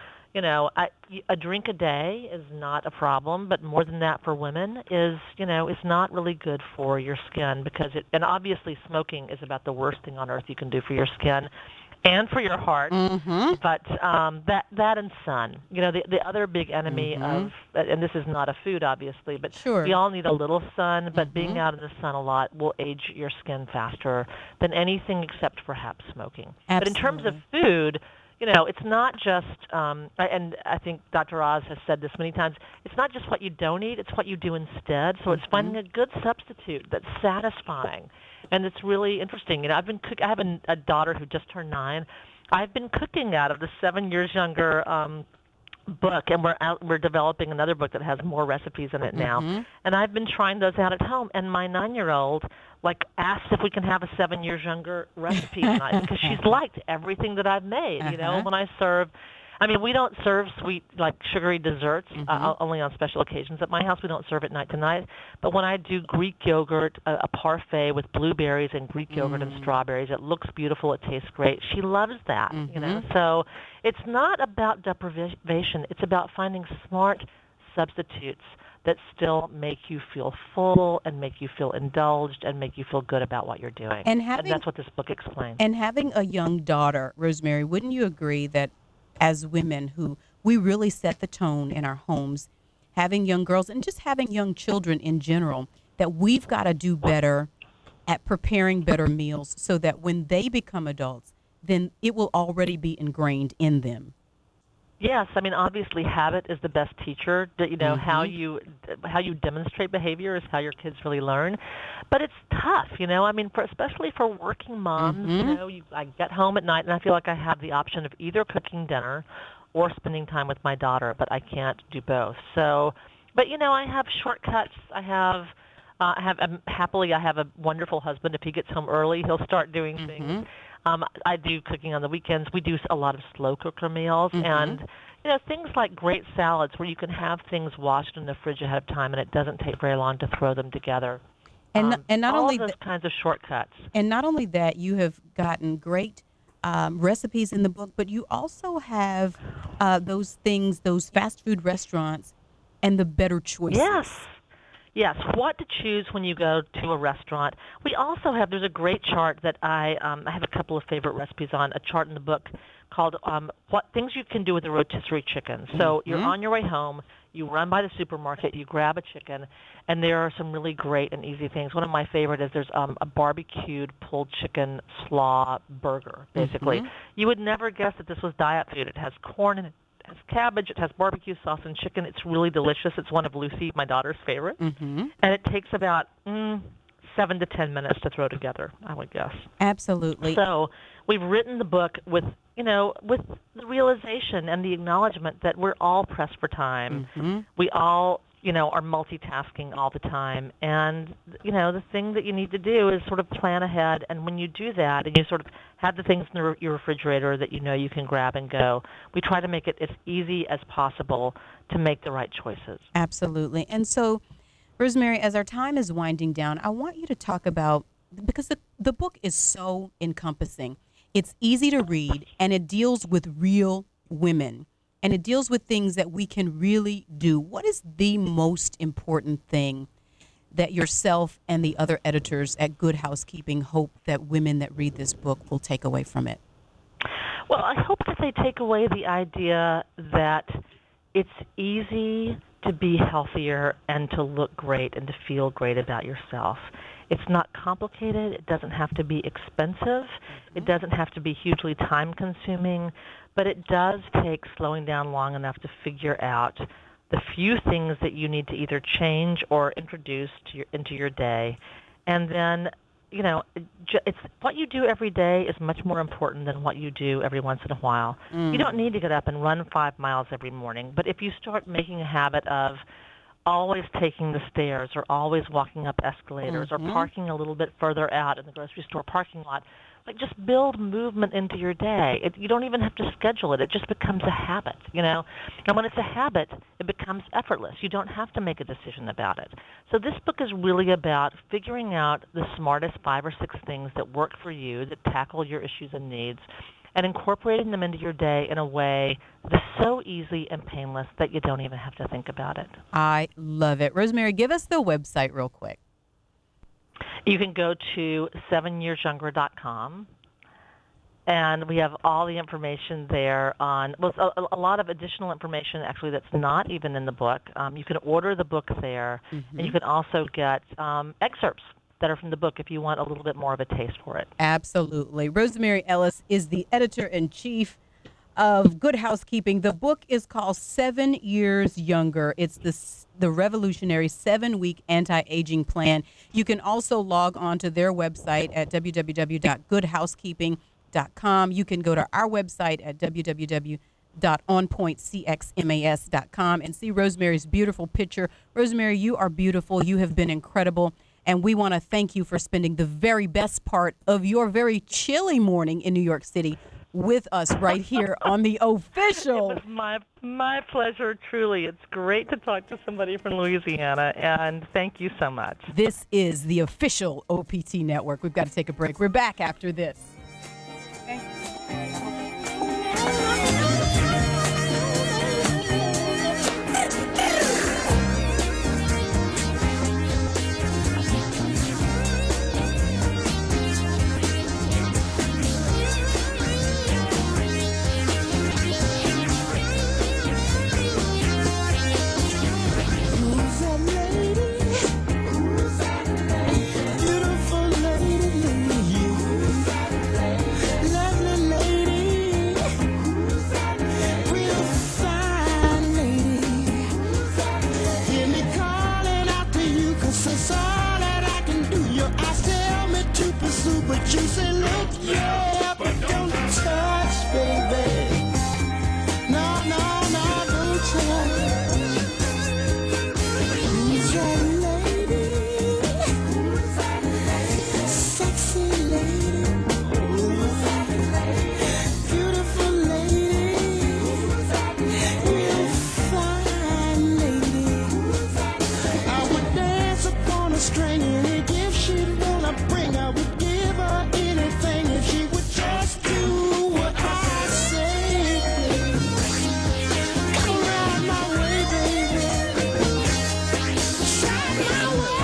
a drink a day is not a problem, but more than that for women is not really good for your skin because and obviously smoking is about the worst thing on earth you can do for your skin. And for your heart, but that and sun. The other big enemy of, and this is not a food, obviously, but we all need a little sun, but being out in the sun a lot will age your skin faster than anything except perhaps smoking. Absolutely. But in terms of food, it's not just, and I think Dr. Oz has said this many times, it's not just what you don't eat, it's what you do instead. So it's finding a good substitute that's satisfying. And it's really interesting. I have a daughter who just turned 9. I've been cooking out of the 7 Years Younger book, and we're developing another book that has more recipes in it now. And I've been trying those out at home. And my 9-year-old asked if we can have a 7 Years Younger recipe tonight because she's liked everything that I've made. When I serve. We don't serve sweet, sugary desserts, only on special occasions. At my house, we don't serve it night to night. But when I do Greek yogurt, a parfait with blueberries and Greek yogurt and strawberries, it looks beautiful, it tastes great. She loves that, So it's not about deprivation. It's about finding smart substitutes that still make you feel full and make you feel indulged and make you feel good about what you're doing. And that's what this book explains. And having a young daughter, Rosemary, wouldn't you agree that as women who we really set the tone in our homes, having young girls and just having young children in general, that we've got to do better at preparing better meals so that when they become adults, then it will already be ingrained in them? Yes, I mean, obviously habit is the best teacher. That, you know, how you demonstrate behavior is how your kids really learn. But it's tough, you know. I mean, especially for working moms, you know, I get home at night and I feel like I have the option of either cooking dinner or spending time with my daughter, but I can't do both. So, but you know, I have shortcuts. I have a wonderful husband. If he gets home early, he'll start doing things. I do cooking on the weekends. We do a lot of slow cooker meals, and you know, things like great salads where you can have things washed in the fridge ahead of time, and it doesn't take very long to throw them together. And not all only of those kinds of shortcuts. And not only that, you have gotten great recipes in the book, but you also have those things, those fast food restaurants, and the better choices. Yes, what to choose when you go to a restaurant. We also have, there's a great chart that I have a couple of favorite recipes on, a chart in the book called what things you can do with a rotisserie chicken. So you're on your way home, you run by the supermarket, you grab a chicken, and there are some really great and easy things. One of my favorite is there's a barbecued pulled chicken slaw burger, basically. You would never guess that this was diet food. It has corn in it. It has cabbage, it has barbecue sauce and chicken. It's really delicious. It's one of Lucy, my daughter's favorites. And it takes about 7 to 10 minutes to throw together, I would guess. Absolutely. So we've written the book with, you know, with the realization and the acknowledgement that we're all pressed for time. We all, you know, are multitasking all the time. And, you know, the thing that you need to do is sort of plan ahead. And when you do that and you sort of have the things in your refrigerator that you know you can grab and go, we try to make it as easy as possible to make the right choices. Absolutely. And so, Rosemary, as our time is winding down, I want you to talk about, because the book is so encompassing. It's easy to read, and it deals with real women. And it deals with things that we can really do. What is the most important thing that yourself and the other editors at Good Housekeeping hope that women that read this book will take away from it? Well, I hope that they take away the idea that it's easy to be healthier and to look great and to feel great about yourself. It's not complicated. It doesn't have to be expensive. It doesn't have to be hugely time-consuming. But it does take slowing down long enough to figure out the few things that you need to either change or introduce into your day. And then, you know, it's what you do every day is much more important than what you do every once in a while. You don't need to get up and run 5 miles every morning. But if you start making a habit of always taking the stairs or always walking up escalators or parking a little bit further out in the grocery store parking lot, like, just build movement into your day. You don't even have to schedule it. It just becomes a habit, you know. And when it's a habit, it becomes effortless. You don't have to make a decision about it. So this book is really about figuring out the smartest 5 or 6 things that work for you, that tackle your issues and needs, and incorporating them into your day in a way that's so easy and painless that you don't even have to think about it. I love it. Rosemary, give us the website real quick. You can go to 7yearsyounger.com, and we have all the information there on, well, a lot of additional information, actually, that's not even in the book. You can order the book there, and you can also get excerpts that are from the book if you want a little bit more of a taste for it. Absolutely. Rosemary Ellis is the editor-in-chief of Good Housekeeping. The book is called 7 Years Younger. It's the revolutionary 7-week anti-aging plan. You can also log on to their website at www.goodhousekeeping.com. You can go to our website at www.onpointcxmas.com and see Rosemary's beautiful picture. Rosemary, you are beautiful. You have been incredible. And we want to thank you for spending the very best part of your very chilly morning in New York City with us right here on the official. It was my pleasure, truly. It's great to talk to somebody from Louisiana, and thank you so much. This is the official OPT network. We've got to take a break. We're back after this. But you say, look, yeah, but don't touch, baby. No, no, no, don't touch. Who's that lady? Who's that lady? Sexy lady. Who's that lady? Beautiful lady. Who's that lady? Real fine lady. Who's that lady? I would dance upon a string, any gift she'd wanna bring. I would give her anything if she would just do what I say. Come around my way, baby. Shine my way.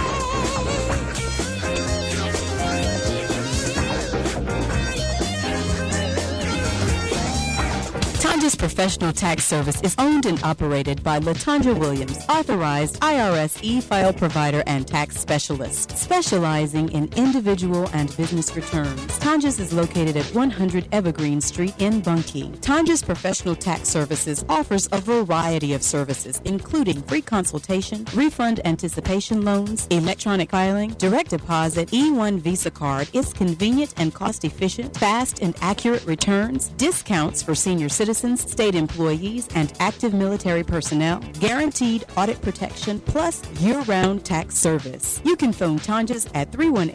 Tanja's Professional Tax Service is owned and operated by Latanja Williams, authorized IRS e-file provider and tax specialist, specializing in individual and business returns. Tanja's is located at 100 Evergreen Street in Bunkie. Tanja's Professional Tax Services offers a variety of services, including free consultation, refund anticipation loans, electronic filing, direct deposit, E1 Visa card. It's convenient and cost-efficient, fast and accurate returns, discounts for senior citizens, state employees, and active military personnel, guaranteed audit protection, plus year-round tax service. You can phone Tanja's at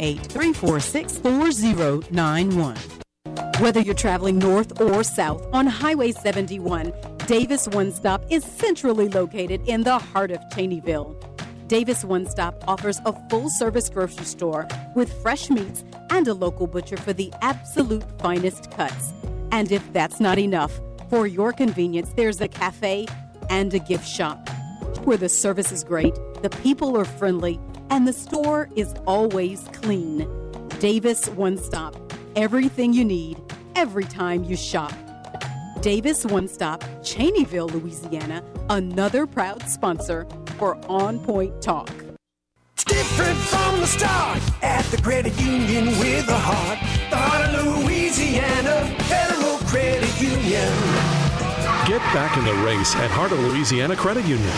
318-346-4091. Whether you're traveling north or south on Highway 71, Davis One Stop is centrally located in the heart of Cheneyville. Davis One Stop offers a full-service grocery store with fresh meats and a local butcher for the absolute finest cuts. And if that's not enough, for your convenience, there's a cafe and a gift shop where the service is great, the people are friendly, and the store is always clean. Davis One Stop. Everything you need, every time you shop. Davis One Stop, Cheneyville, Louisiana, another proud sponsor for On Point Talk. It's different from the start at the credit union with a heart. The heart of Louisiana, Federal Credit Union. Get back in the race at Heart of Louisiana Credit Union.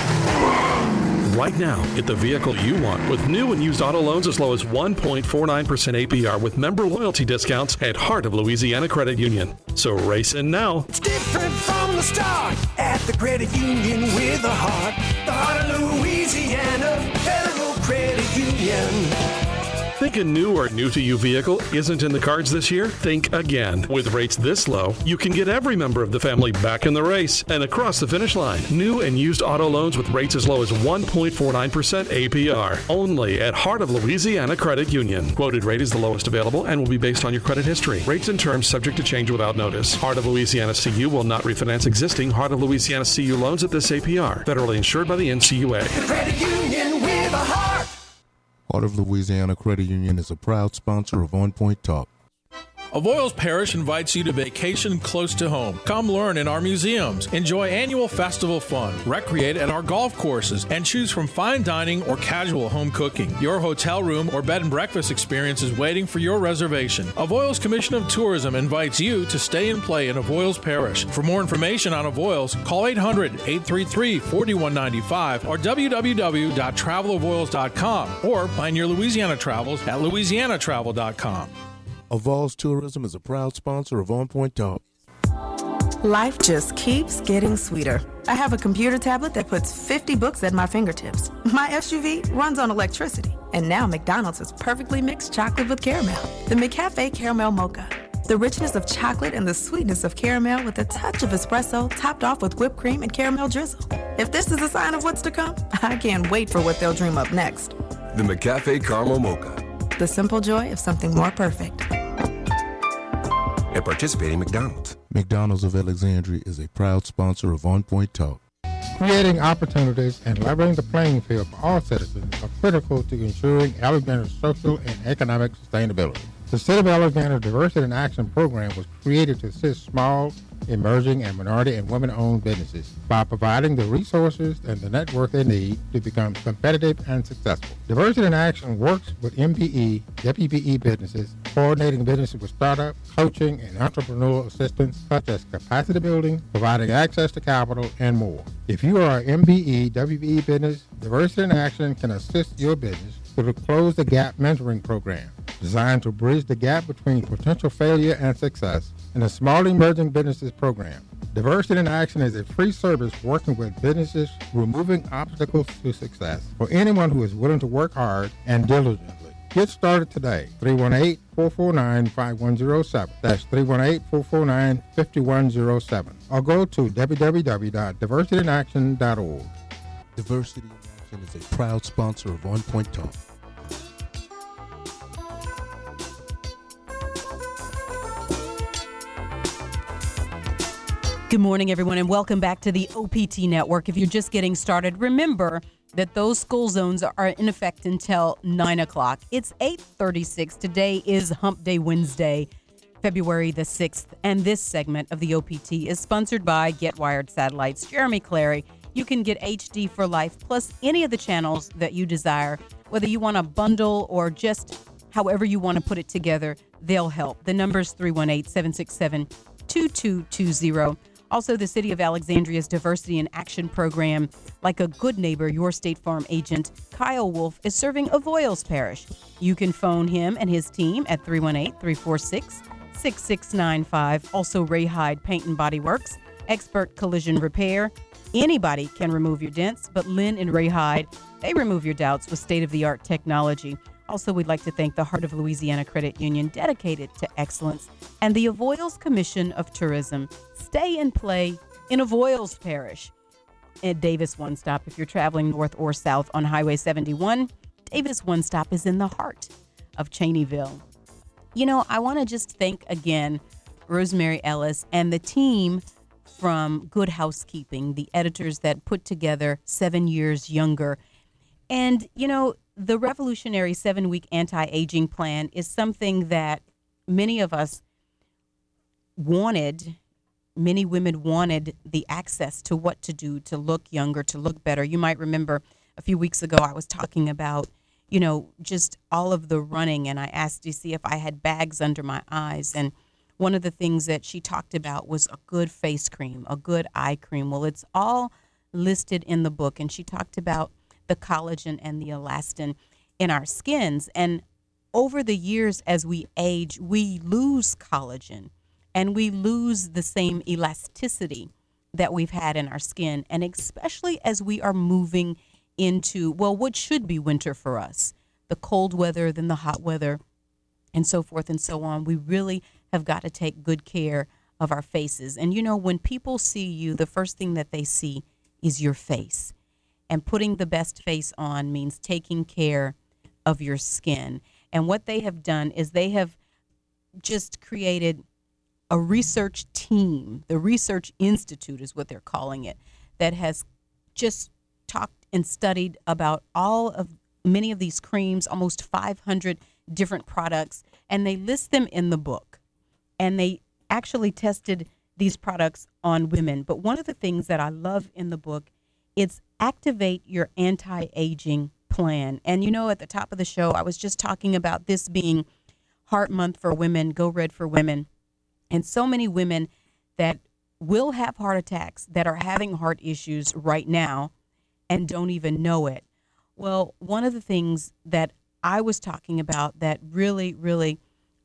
Right now, get the vehicle you want with new and used auto loans as low as 1.49% APR with member loyalty discounts at Heart of Louisiana Credit Union. So race in now. It's different from the start at the credit union with a heart. The heart of Louisiana, Federal Credit Union. Think a new or new-to-you vehicle isn't in the cards this year? Think again. With rates this low, you can get every member of the family back in the race and across the finish line. New and used auto loans with rates as low as 1.49% APR. Only at Heart of Louisiana Credit Union. Quoted rate is the lowest available and will be based on your credit history. Rates and terms subject to change without notice. Heart of Louisiana CU will not refinance existing Heart of Louisiana CU loans at this APR. Federally insured by the NCUA. The credit union with a heart. Heart of Louisiana Credit Union is a proud sponsor of On Point Talk. Avoyelles Parish invites you to vacation close to home. Come learn in our museums, enjoy annual festival fun, recreate at our golf courses, and choose from fine dining or casual home cooking. Your hotel room or bed and breakfast experience is waiting for your reservation. Avoyelles Commission of Tourism invites you to stay and play in Avoyelles Parish. For more information on Avoyelles, call 800-833-4195 or www.travelavoyelles.com or find your Louisiana travels at louisianatravel.com. Avoyelles Tourism is a proud sponsor of On Point Talk. Life just keeps getting sweeter. I have a computer tablet that puts 50 books at my fingertips. My SUV runs on electricity. And now McDonald's has perfectly mixed chocolate with caramel. The McCafe Caramel Mocha. The richness of chocolate and the sweetness of caramel with a touch of espresso topped off with whipped cream and caramel drizzle. If this is a sign of what's to come, I can't wait for what they'll dream up next. The McCafe Caramel Mocha. The simple joy of something more perfect. At participating McDonald's. McDonald's of Alexandria is a proud sponsor of On Point Talk. Creating opportunities and leveling the playing field for all citizens are critical to ensuring Alexandria's social and economic sustainability. The City of Alexandria Diversity in Action program was created to assist small, emerging, and minority and women-owned businesses by providing the resources and the network they need to become competitive and successful. Diversity in Action works with MBE, WBE businesses, coordinating businesses with startup, coaching, and entrepreneurial assistance such as capacity building, providing access to capital, and more. If you are an MBE, WBE business, Diversity in Action can assist your business through the Close the Gap mentoring program. designed to bridge the gap between potential failure and success in a Small Emerging Businesses program. Diversity in Action is a free service working with businesses removing obstacles to success for anyone who is willing to work hard and diligently. Get started today. 318-449-5107. That's 318-449-5107. Or go to www.diversityiinaction.org. Diversity in Action is a proud sponsor of On Point Talk. Good morning, everyone, and welcome back to the OPT Network. If you're just getting started, remember that those school zones are in effect until 9 o'clock. It's 8:36. Today is Hump Day Wednesday, February the 6th, and this segment of the OPT is sponsored by Get Wired Satellites. Jeremy Clary, you can get HD for life plus any of the channels that you desire, whether you want a bundle or just however you want to put it together, they'll help. The number is 318-767-2220. Also, the City of Alexandria's Diversity in Action program, like a good neighbor, your State Farm agent, Kyle Wolf, is serving Avoyles Parish. You can phone him and his team at 318-346-6695. Also, Ray Hyde Paint and Body Works, expert collision repair. Anybody can remove your dents, but Lynn and Ray Hyde, they remove your doubts with state-of-the-art technology. Also, we'd like to thank the Heart of Louisiana Credit Union, dedicated to excellence, and the Avoyles Commission of Tourism. Stay and play in Avoyles Parish. At Davis One Stop, if you're traveling north or south on Highway 71, Davis One Stop is in the heart of Cheneyville. You know, I want to just thank again Rosemary Ellis and the team from Good Housekeeping, the editors that put together 7 Years Younger. And, you know, the revolutionary 7-week anti-aging plan is something that many of us wanted. Many women wanted the access to what to do to look younger, to look better. You might remember a few weeks ago I was talking about, you know, just all of the running, and I asked to see if I had bags under my eyes. And one of the things that she talked about was a good face cream, a good eye cream. Well, it's all listed in the book, and she talked about the collagen and the elastin in our skins. And over the years, as we age, we lose collagen and we lose the same elasticity that we've had in our skin. And especially as we are moving into, well, what should be winter for us, the cold weather, then the hot weather, and so forth and so on, we really have got to take good care of our faces. And, you know, when people see you, the first thing that they see is your face. And putting the best face on means taking care of your skin. And what they have done is they have just created a research team. The Research Institute is what they're calling it, that has just talked and studied about many of these creams, almost 500 different products, and they list them in the book. And they actually tested these products on women. But one of the things that I love in the book, it's activate your anti-aging plan. And, you know, at the top of the show, I was just talking about this being Heart Month for women, Go Red for women. And so many women that will have heart attacks, that are having heart issues right now and don't even know it. Well, one of the things that I was talking about that really, really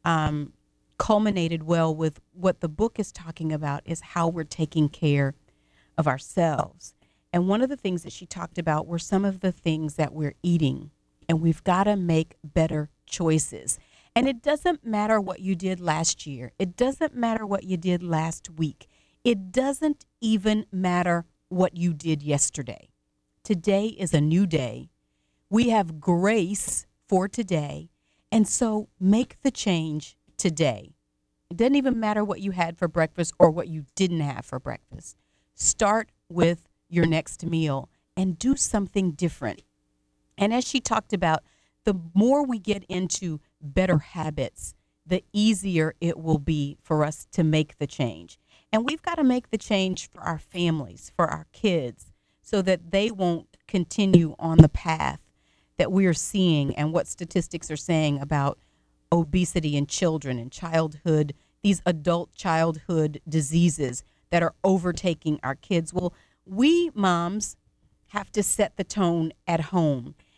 culminated well with what the book is talking about is how we're taking care of ourselves. And one of the things that she talked about were some of the things that we're eating, and we've got to make better choices. And it doesn't matter what you did last year. It doesn't matter what you did last week. It doesn't even matter what you did yesterday. Today is a new day. We have grace for today. And so make the change today. It doesn't even matter what you had for breakfast or what you didn't have for breakfast. Start with your next meal and do something different. And as she talked about, the more we get into better habits, the easier it will be for us to make the change. And we've got to make the change for our families, for our kids, so that they won't continue on the path that we're seeing and what statistics are saying about obesity in children and childhood, these adult childhood diseases that are overtaking our kids. Well, we moms have to set the tone at home.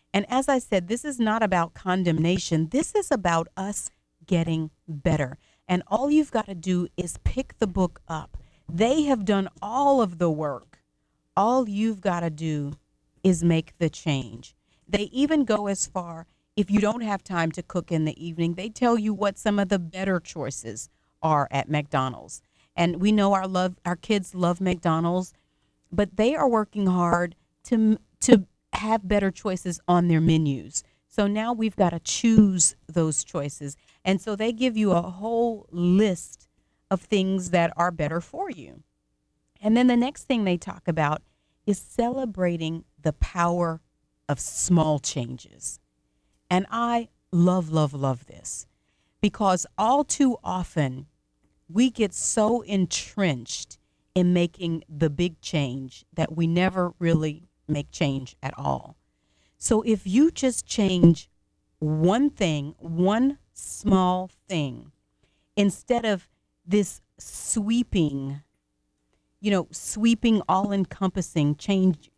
And as I said, this is not about condemnation. This is about us getting better. And all you've got to do is pick the book up. They have done all of the work. All you've got to do is make the change. They even go as far, if you don't have time to cook in the evening, they tell you what some of the better choices are at McDonald's. And we know our kids love McDonald's, but they are working hard to have better choices on their menus. So now we've got to choose those choices. And so they give you a whole list of things that are better for you. And then the next thing they talk about is celebrating the power of small changes. And I love, love, love this, because all too often we get so entrenched in making the big change that we never really make change at all. So if you just change one thing, one small thing, instead of this sweeping, all-encompassing change,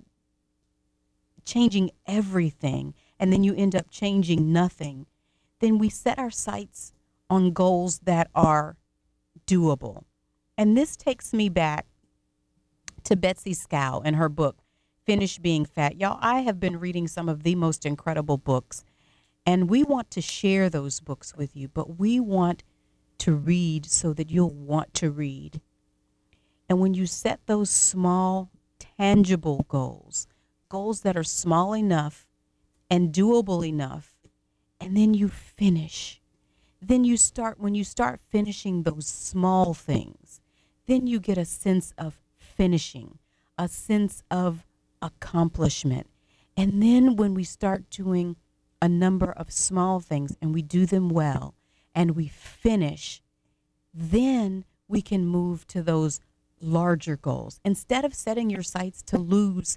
changing everything, and then you end up changing nothing, then we set our sights on goals that are doable. And this takes me back to Betsy Scow and her book, Finish Being Fat. Y'all, I have been reading some of the most incredible books, and we want to share those books with you, but we want to read so that you'll want to read. And when you set those small, tangible goals that are small enough and doable enough, and then you finish, when you start finishing those small things, then you get a sense of finishing, a sense of accomplishment. And then when we start doing a number of small things and we do them well and we finish, then we can move to those larger goals. Instead of setting your sights to lose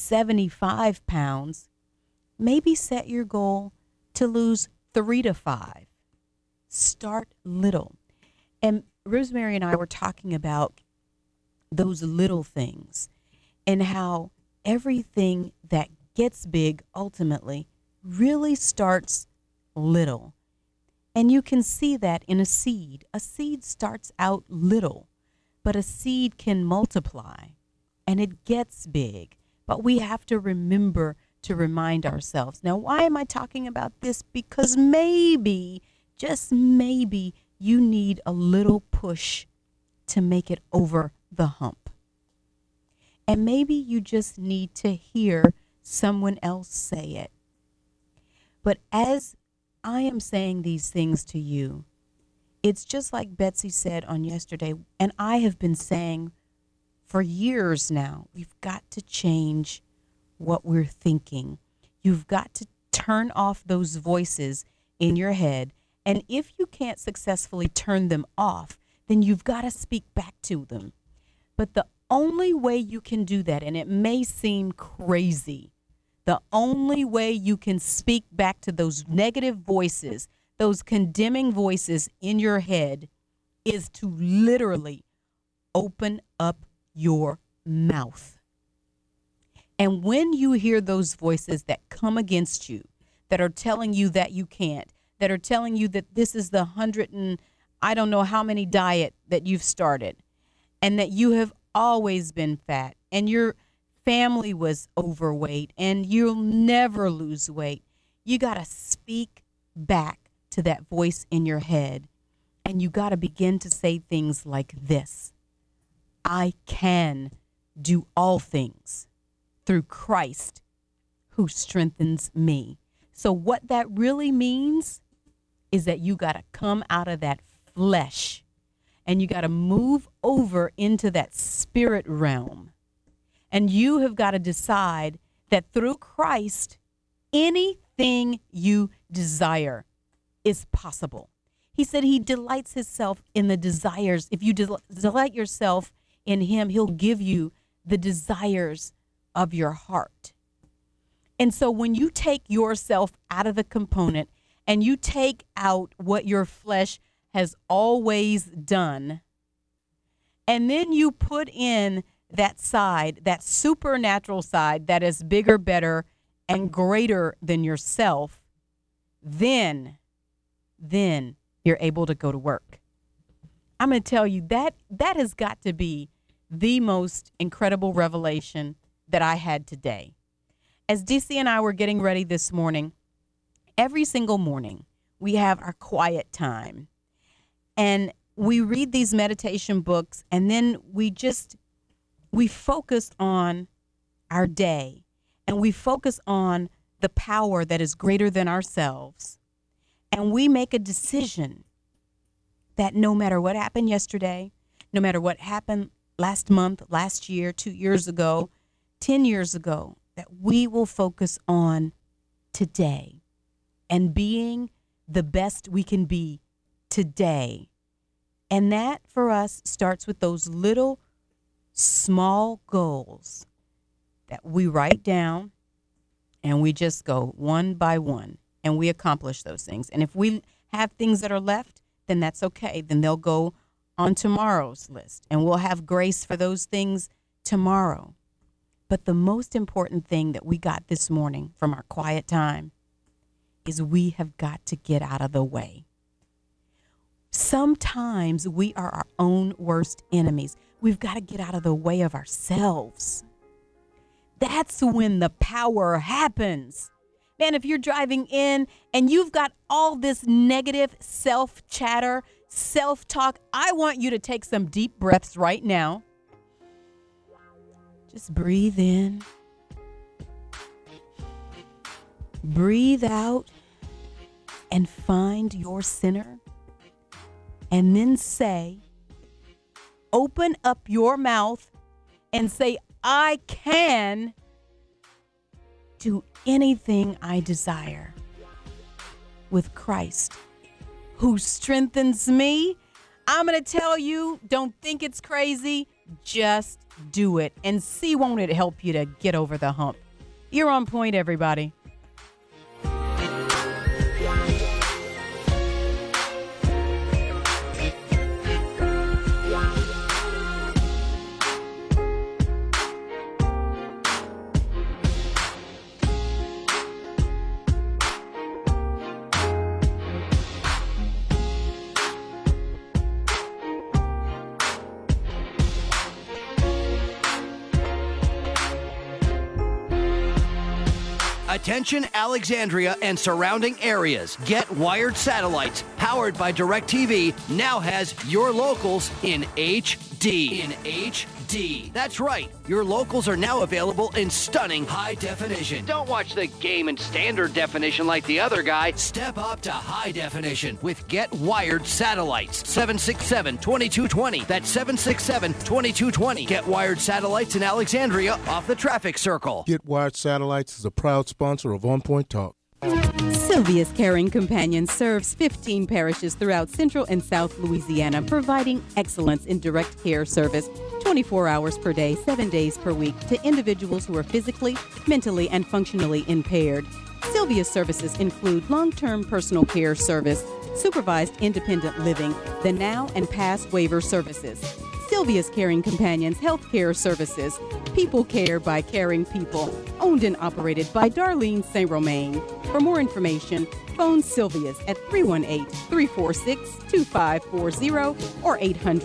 75 pounds, maybe set your goal to lose 3 to 5. Start little. And Rosemary and I were talking about those little things and how everything that gets big ultimately really starts little. And you can see that in a seed. A seed starts out little, but a seed can multiply and it gets big. But we have to remember to remind ourselves. Now, why am I talking about this? Because maybe, just maybe, you need a little push to make it over the hump. And maybe you just need to hear someone else say it. But as I am saying these things to you, it's just like Betsy said on yesterday, and I have been saying for years now, we've got to change what we're thinking. You've got to turn off those voices in your head. And if you can't successfully turn them off, then you've got to speak back to them. But the only way you can do that, and it may seem crazy, the only way you can speak back to those negative voices, those condemning voices in your head, is to literally open up your mouth. And when you hear those voices that come against you, that are telling you that you can't, that are telling you that this is the 100 and I don't know how many diet that you've started, and that you have always been fat, and your family was overweight, and you'll never lose weight, you got to speak back to that voice in your head, and you got to begin to say things like this: I can do all things through Christ who strengthens me. So what that really means is that you got to come out of that flesh and you got to move over into that spirit realm. And you have got to decide that through Christ, anything you desire is possible. He said he delights himself in the desires. If you delight yourself in him, he'll give you the desires of your heart. And so when you take yourself out of the component and you take out what your flesh has always done, and then you put in that side, that supernatural side that is bigger, better, and greater than yourself, then you're able to go to work. I'm going to tell you that has got to be the most incredible revelation that I had today. As DC and I were getting ready this morning, every single morning we have our quiet time. And we read these meditation books, and then we focus on our day, and we focus on the power that is greater than ourselves. And we make a decision that no matter what happened yesterday, no matter what happened last month, last year, 2 years ago, 10 years ago, that we will focus on today and being the best we can be today. And that for us starts with those little small goals that we write down, and we just go one by one and we accomplish those things. And if we have things that are left, then that's okay. Then they'll go on tomorrow's list, and we'll have grace for those things tomorrow. But the most important thing that we got this morning from our quiet time is we have got to get out of the way. Sometimes we are our own worst enemies. We've got to get out of the way of ourselves. That's when the power happens. Man, if you're driving in and you've got all this negative self-chatter, self-talk, I want you to take some deep breaths right now. Just breathe in. Breathe out and find your center. And then open up your mouth and say, I can do anything I desire with Christ who strengthens me. I'm going to tell you, don't think it's crazy. Just do it and see, won't it help you to get over the hump? You're on point, everybody. Attention Alexandria and surrounding areas. Get Wired Satellites, powered by DirecTV, now has your locals in HD. In HD. That's right. Your locals are now available in stunning high definition. Don't watch the game in standard definition like the other guy. Step up to high definition with Get Wired Satellites. 767-2220. That's 767-2220. Get Wired Satellites in Alexandria off the traffic circle. Get Wired Satellites is a proud sponsor of On Point Talk. Sylvia's Caring Companion serves 15 parishes throughout Central and South Louisiana, providing excellence in direct care service 24 hours per day, 7 days per week to individuals who are physically, mentally, and functionally impaired. Sylvia's services include long-term personal care service, supervised independent living, the now and past waiver services. Sylvia's Caring Companions Healthcare Services, people care by caring people, owned and operated by Darlene St. Romain. For more information, phone Sylvia's at 318-346-2540 or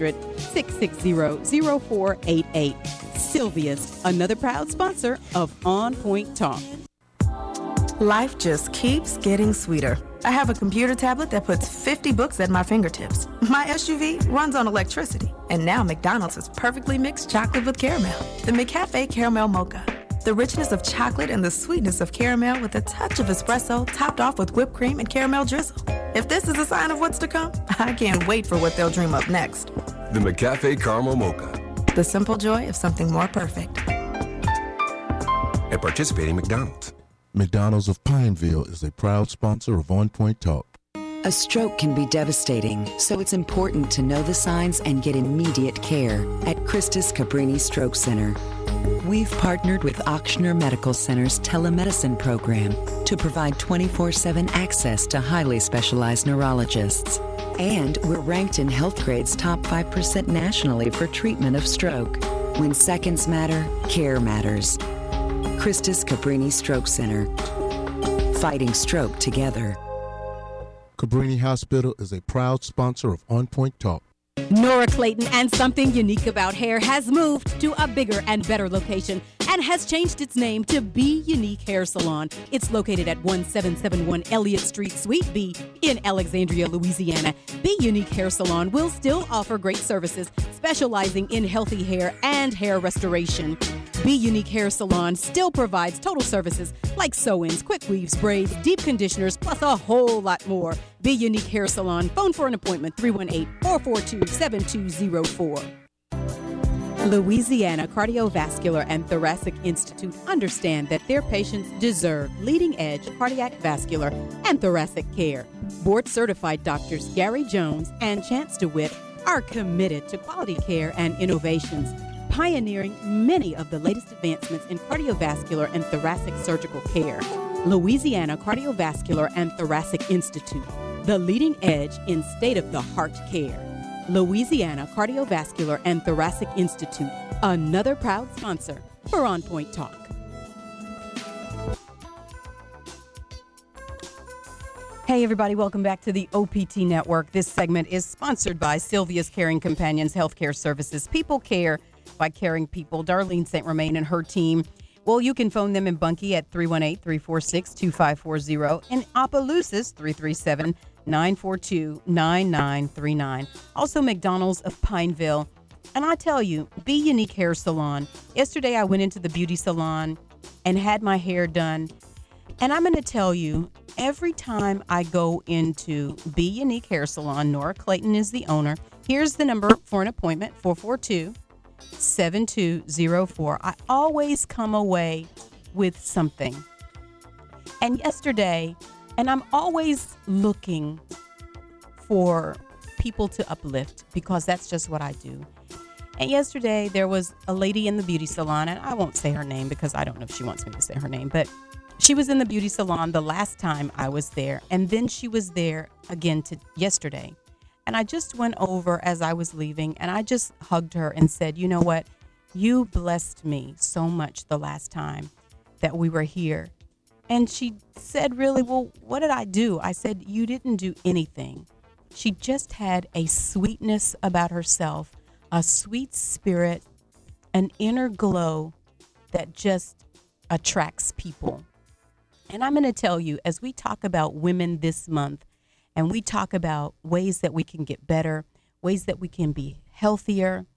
800-660-0488. Sylvia's, another proud sponsor of On Point Talk. Life just keeps getting sweeter. I have a computer tablet that puts 50 books at my fingertips. My SUV runs on electricity. And now McDonald's has perfectly mixed chocolate with caramel. The McCafe Caramel Mocha. The richness of chocolate and the sweetness of caramel with a touch of espresso topped off with whipped cream and caramel drizzle. If this is a sign of what's to come, I can't wait for what they'll dream up next. The McCafe Caramel Mocha. The simple joy of something more perfect. At participating McDonald's. McDonald's of Pineville is a proud sponsor of On Point Talk. A stroke can be devastating, so it's important to know the signs and get immediate care at Christus Cabrini Stroke Center. We've partnered with Ochsner Medical Center's telemedicine program to provide 24/7 access to highly specialized neurologists. And we're ranked in HealthGrade's top 5% nationally for treatment of stroke. When seconds matter, care matters. Christus Cabrini Stroke Center. Fighting stroke together. Cabrini Hospital is a proud sponsor of On Point Talk. Nora Clayton and Something Unique About Hair has moved to a bigger and better location and has changed its name to Be Unique Hair Salon. It's located at 1771 Elliott Street, Suite B in Alexandria, Louisiana. Be Unique Hair Salon will still offer great services, specializing in healthy hair and hair restoration. Be Unique Hair Salon still provides total services like sew-ins, quick weaves, braids, deep conditioners, plus a whole lot more. Be Unique Hair Salon. Phone for an appointment, 318-442-7204. Louisiana Cardiovascular and Thoracic Institute understand that their patients deserve leading-edge cardiac, vascular, and thoracic care. Board-certified doctors Gary Jones and Chance DeWitt are committed to quality care and innovations, pioneering many of the latest advancements in cardiovascular and thoracic surgical care. Louisiana Cardiovascular and Thoracic Institute, the leading edge in state-of-the-heart care. Louisiana Cardiovascular and Thoracic Institute, another proud sponsor for On Point Talk. Hey everybody, welcome back to the OPT Network. This segment is sponsored by Sylvia's Caring Companions Healthcare Services. People care by caring people. Darlene St. Romain and her team. Well, you can phone them in Bunkie at 318-346-2540 and Opelousas 337-942-9939. Also McDonald's of Pineville. And I tell you, Be Unique Hair Salon. Yesterday I went into the beauty salon and had my hair done. And I'm going to tell you, every time I go into Be Unique Hair Salon, Nora Clayton is the owner. Here's the number for an appointment, 442-7204. I always come away with something. And yesterday, and I'm always looking for people to uplift because that's just what I do. And yesterday there was a lady in the beauty salon, and I won't say her name because I don't know if she wants me to say her name, but she was in the beauty salon the last time I was there, and then she was there again yesterday. And I just went over as I was leaving, and I just hugged her and said, you know what? You blessed me so much the last time that we were here. And she said, really, well, what did I do? I said, you didn't do anything. She just had a sweetness about herself, a sweet spirit, an inner glow that just attracts people. And I'm going to tell you, as we talk about women this month, and we talk about ways that we can get better, ways that we can be healthier,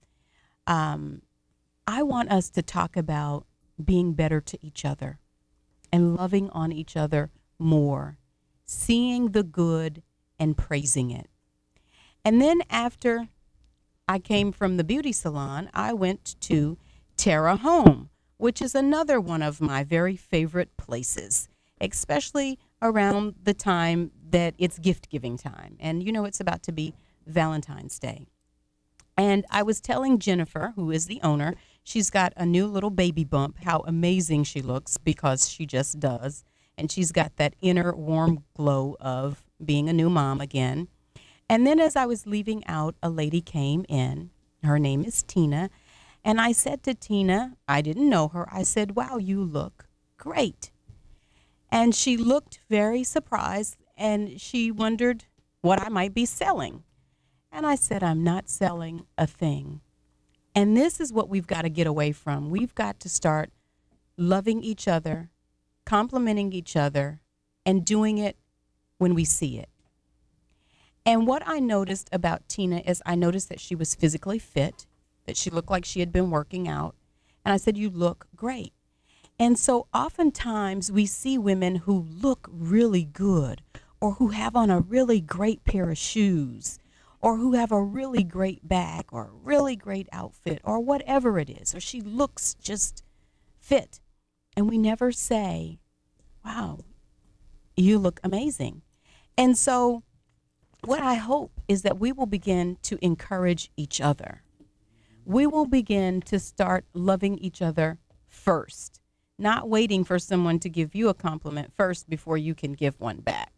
I want us to talk about being better to each other and loving on each other more, seeing the good and praising it. And then after I came from the beauty salon, I went to Terra Home, which is another one of my very favorite places, especially around the time that it's gift giving time. And you know, it's about to be Valentine's Day. And I was telling Jennifer, who is the owner, she's got a new little baby bump, how amazing she looks, because she just does. And she's got that inner warm glow of being a new mom again. And then as I was leaving out, a lady came in. Her name is Tina. And I said to Tina, I didn't know her, I said, wow, you look great. And she looked very surprised, and she wondered what I might be selling. And I said, I'm not selling a thing. And this is what we've got to get away from. We've got to start loving each other, complimenting each other, and doing it when we see it. And what I noticed about Tina is I noticed that she was physically fit, that she looked like she had been working out. And I said, you look great. And so oftentimes we see women who look really good, or who have on a really great pair of shoes, or who have a really great bag, or a really great outfit, or whatever it is, or she looks just fit. And we never say, wow, you look amazing. And so what I hope is that we will begin to encourage each other. We will begin to start loving each other first, not waiting for someone to give you a compliment first before you can give one back.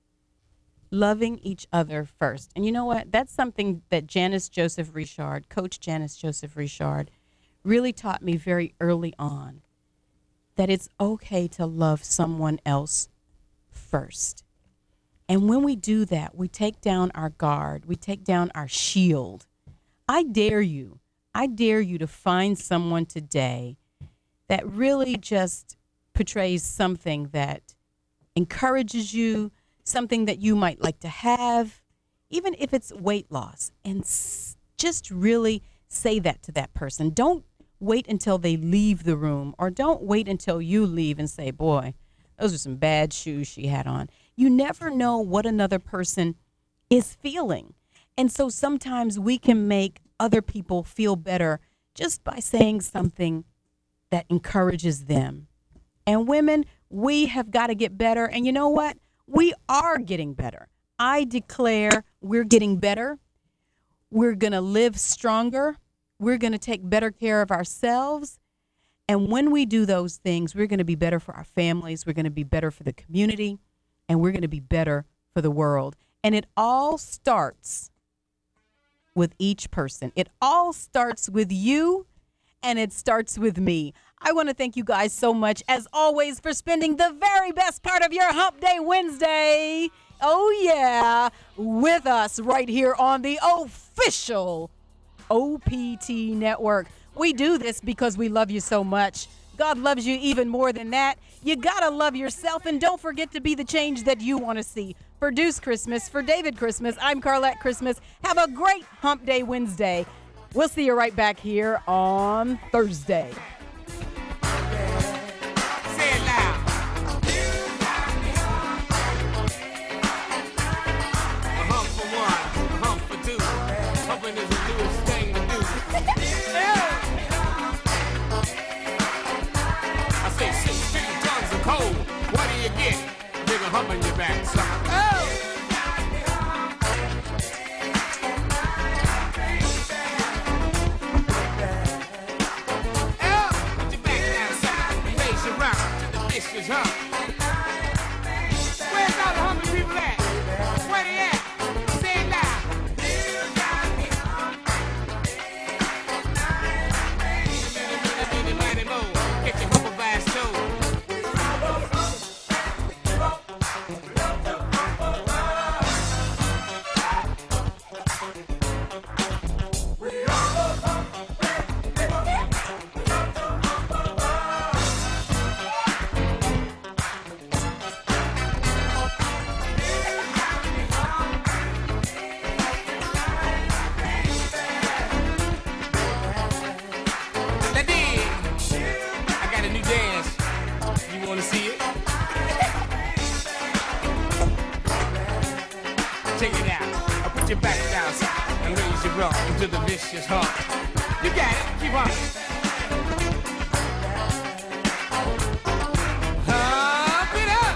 Loving each other first. And you know what? That's something that Janice Joseph Richard, Coach Janice Joseph Richard, really taught me very early on. that it's okay to love someone else first. And when we do that, we take down our guard, we take down our shield. I dare you to find someone today that really just portrays something that encourages you, something that you might like to have, even if it's weight loss, and just really say that to that person. Don't wait until they leave the room, or don't wait until you leave and say, boy, those are some bad shoes she had on. You never know what another person is feeling. And so sometimes we can make other people feel better just by saying something that encourages them. And women, we have got to get better. And you know what? We are getting better. I declare we're getting better. We're going to live stronger. We're going to take better care of ourselves. And when we do those things, we're going to be better for our families. We're going to be better for the community. And we're going to be better for the world. And it all starts with each person. It all starts with you, and it starts with me. I want to thank you guys so much, as always, for spending the very best part of your Hump Day Wednesday, oh yeah, with us right here on the official OPT Network. We do this because we love you so much. God loves you even more than that. You gotta love yourself, and don't forget to be the change that you want to see. For Deuce Christmas, for David Christmas, I'm Carlette Christmas. Have a great Hump Day Wednesday. We'll see you right back here on Thursday. Say it loud. A hump for one, a hump for two. Humping is the newest thing to do. I say 6 50 tons of coal. What do you get? Bigger hump on your back, sucker. Vicious hump. Where's all the hungry people at? Where they at? Say it loud. Mighty mo, get your humble bass toe. Check it out. I'll put your back down and raise your rump into the vicious hump. You got it. Keep on. Hump it up.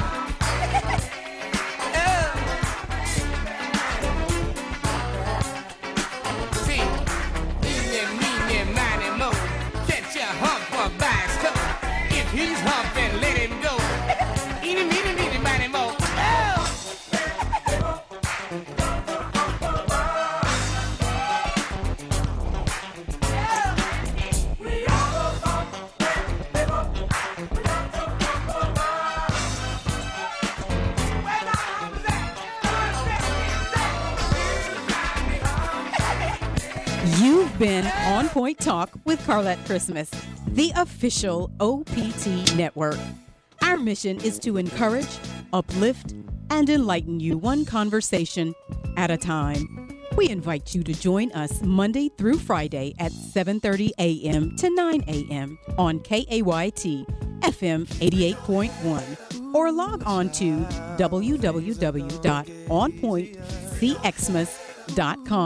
See, meeny, miny, mo. Catch your hump for bass toe. If he's humping, let him go. Eeny, meeny, miny, mo. You've been On Point Talk with Carlette Christmas, the official OPT network. Our mission is to encourage, uplift, and enlighten you one conversation at a time. We invite you to join us Monday through Friday at 7:30 a.m. to 9 a.m. on KAYT FM 88.1, or log on to www.onpointcxmas.com.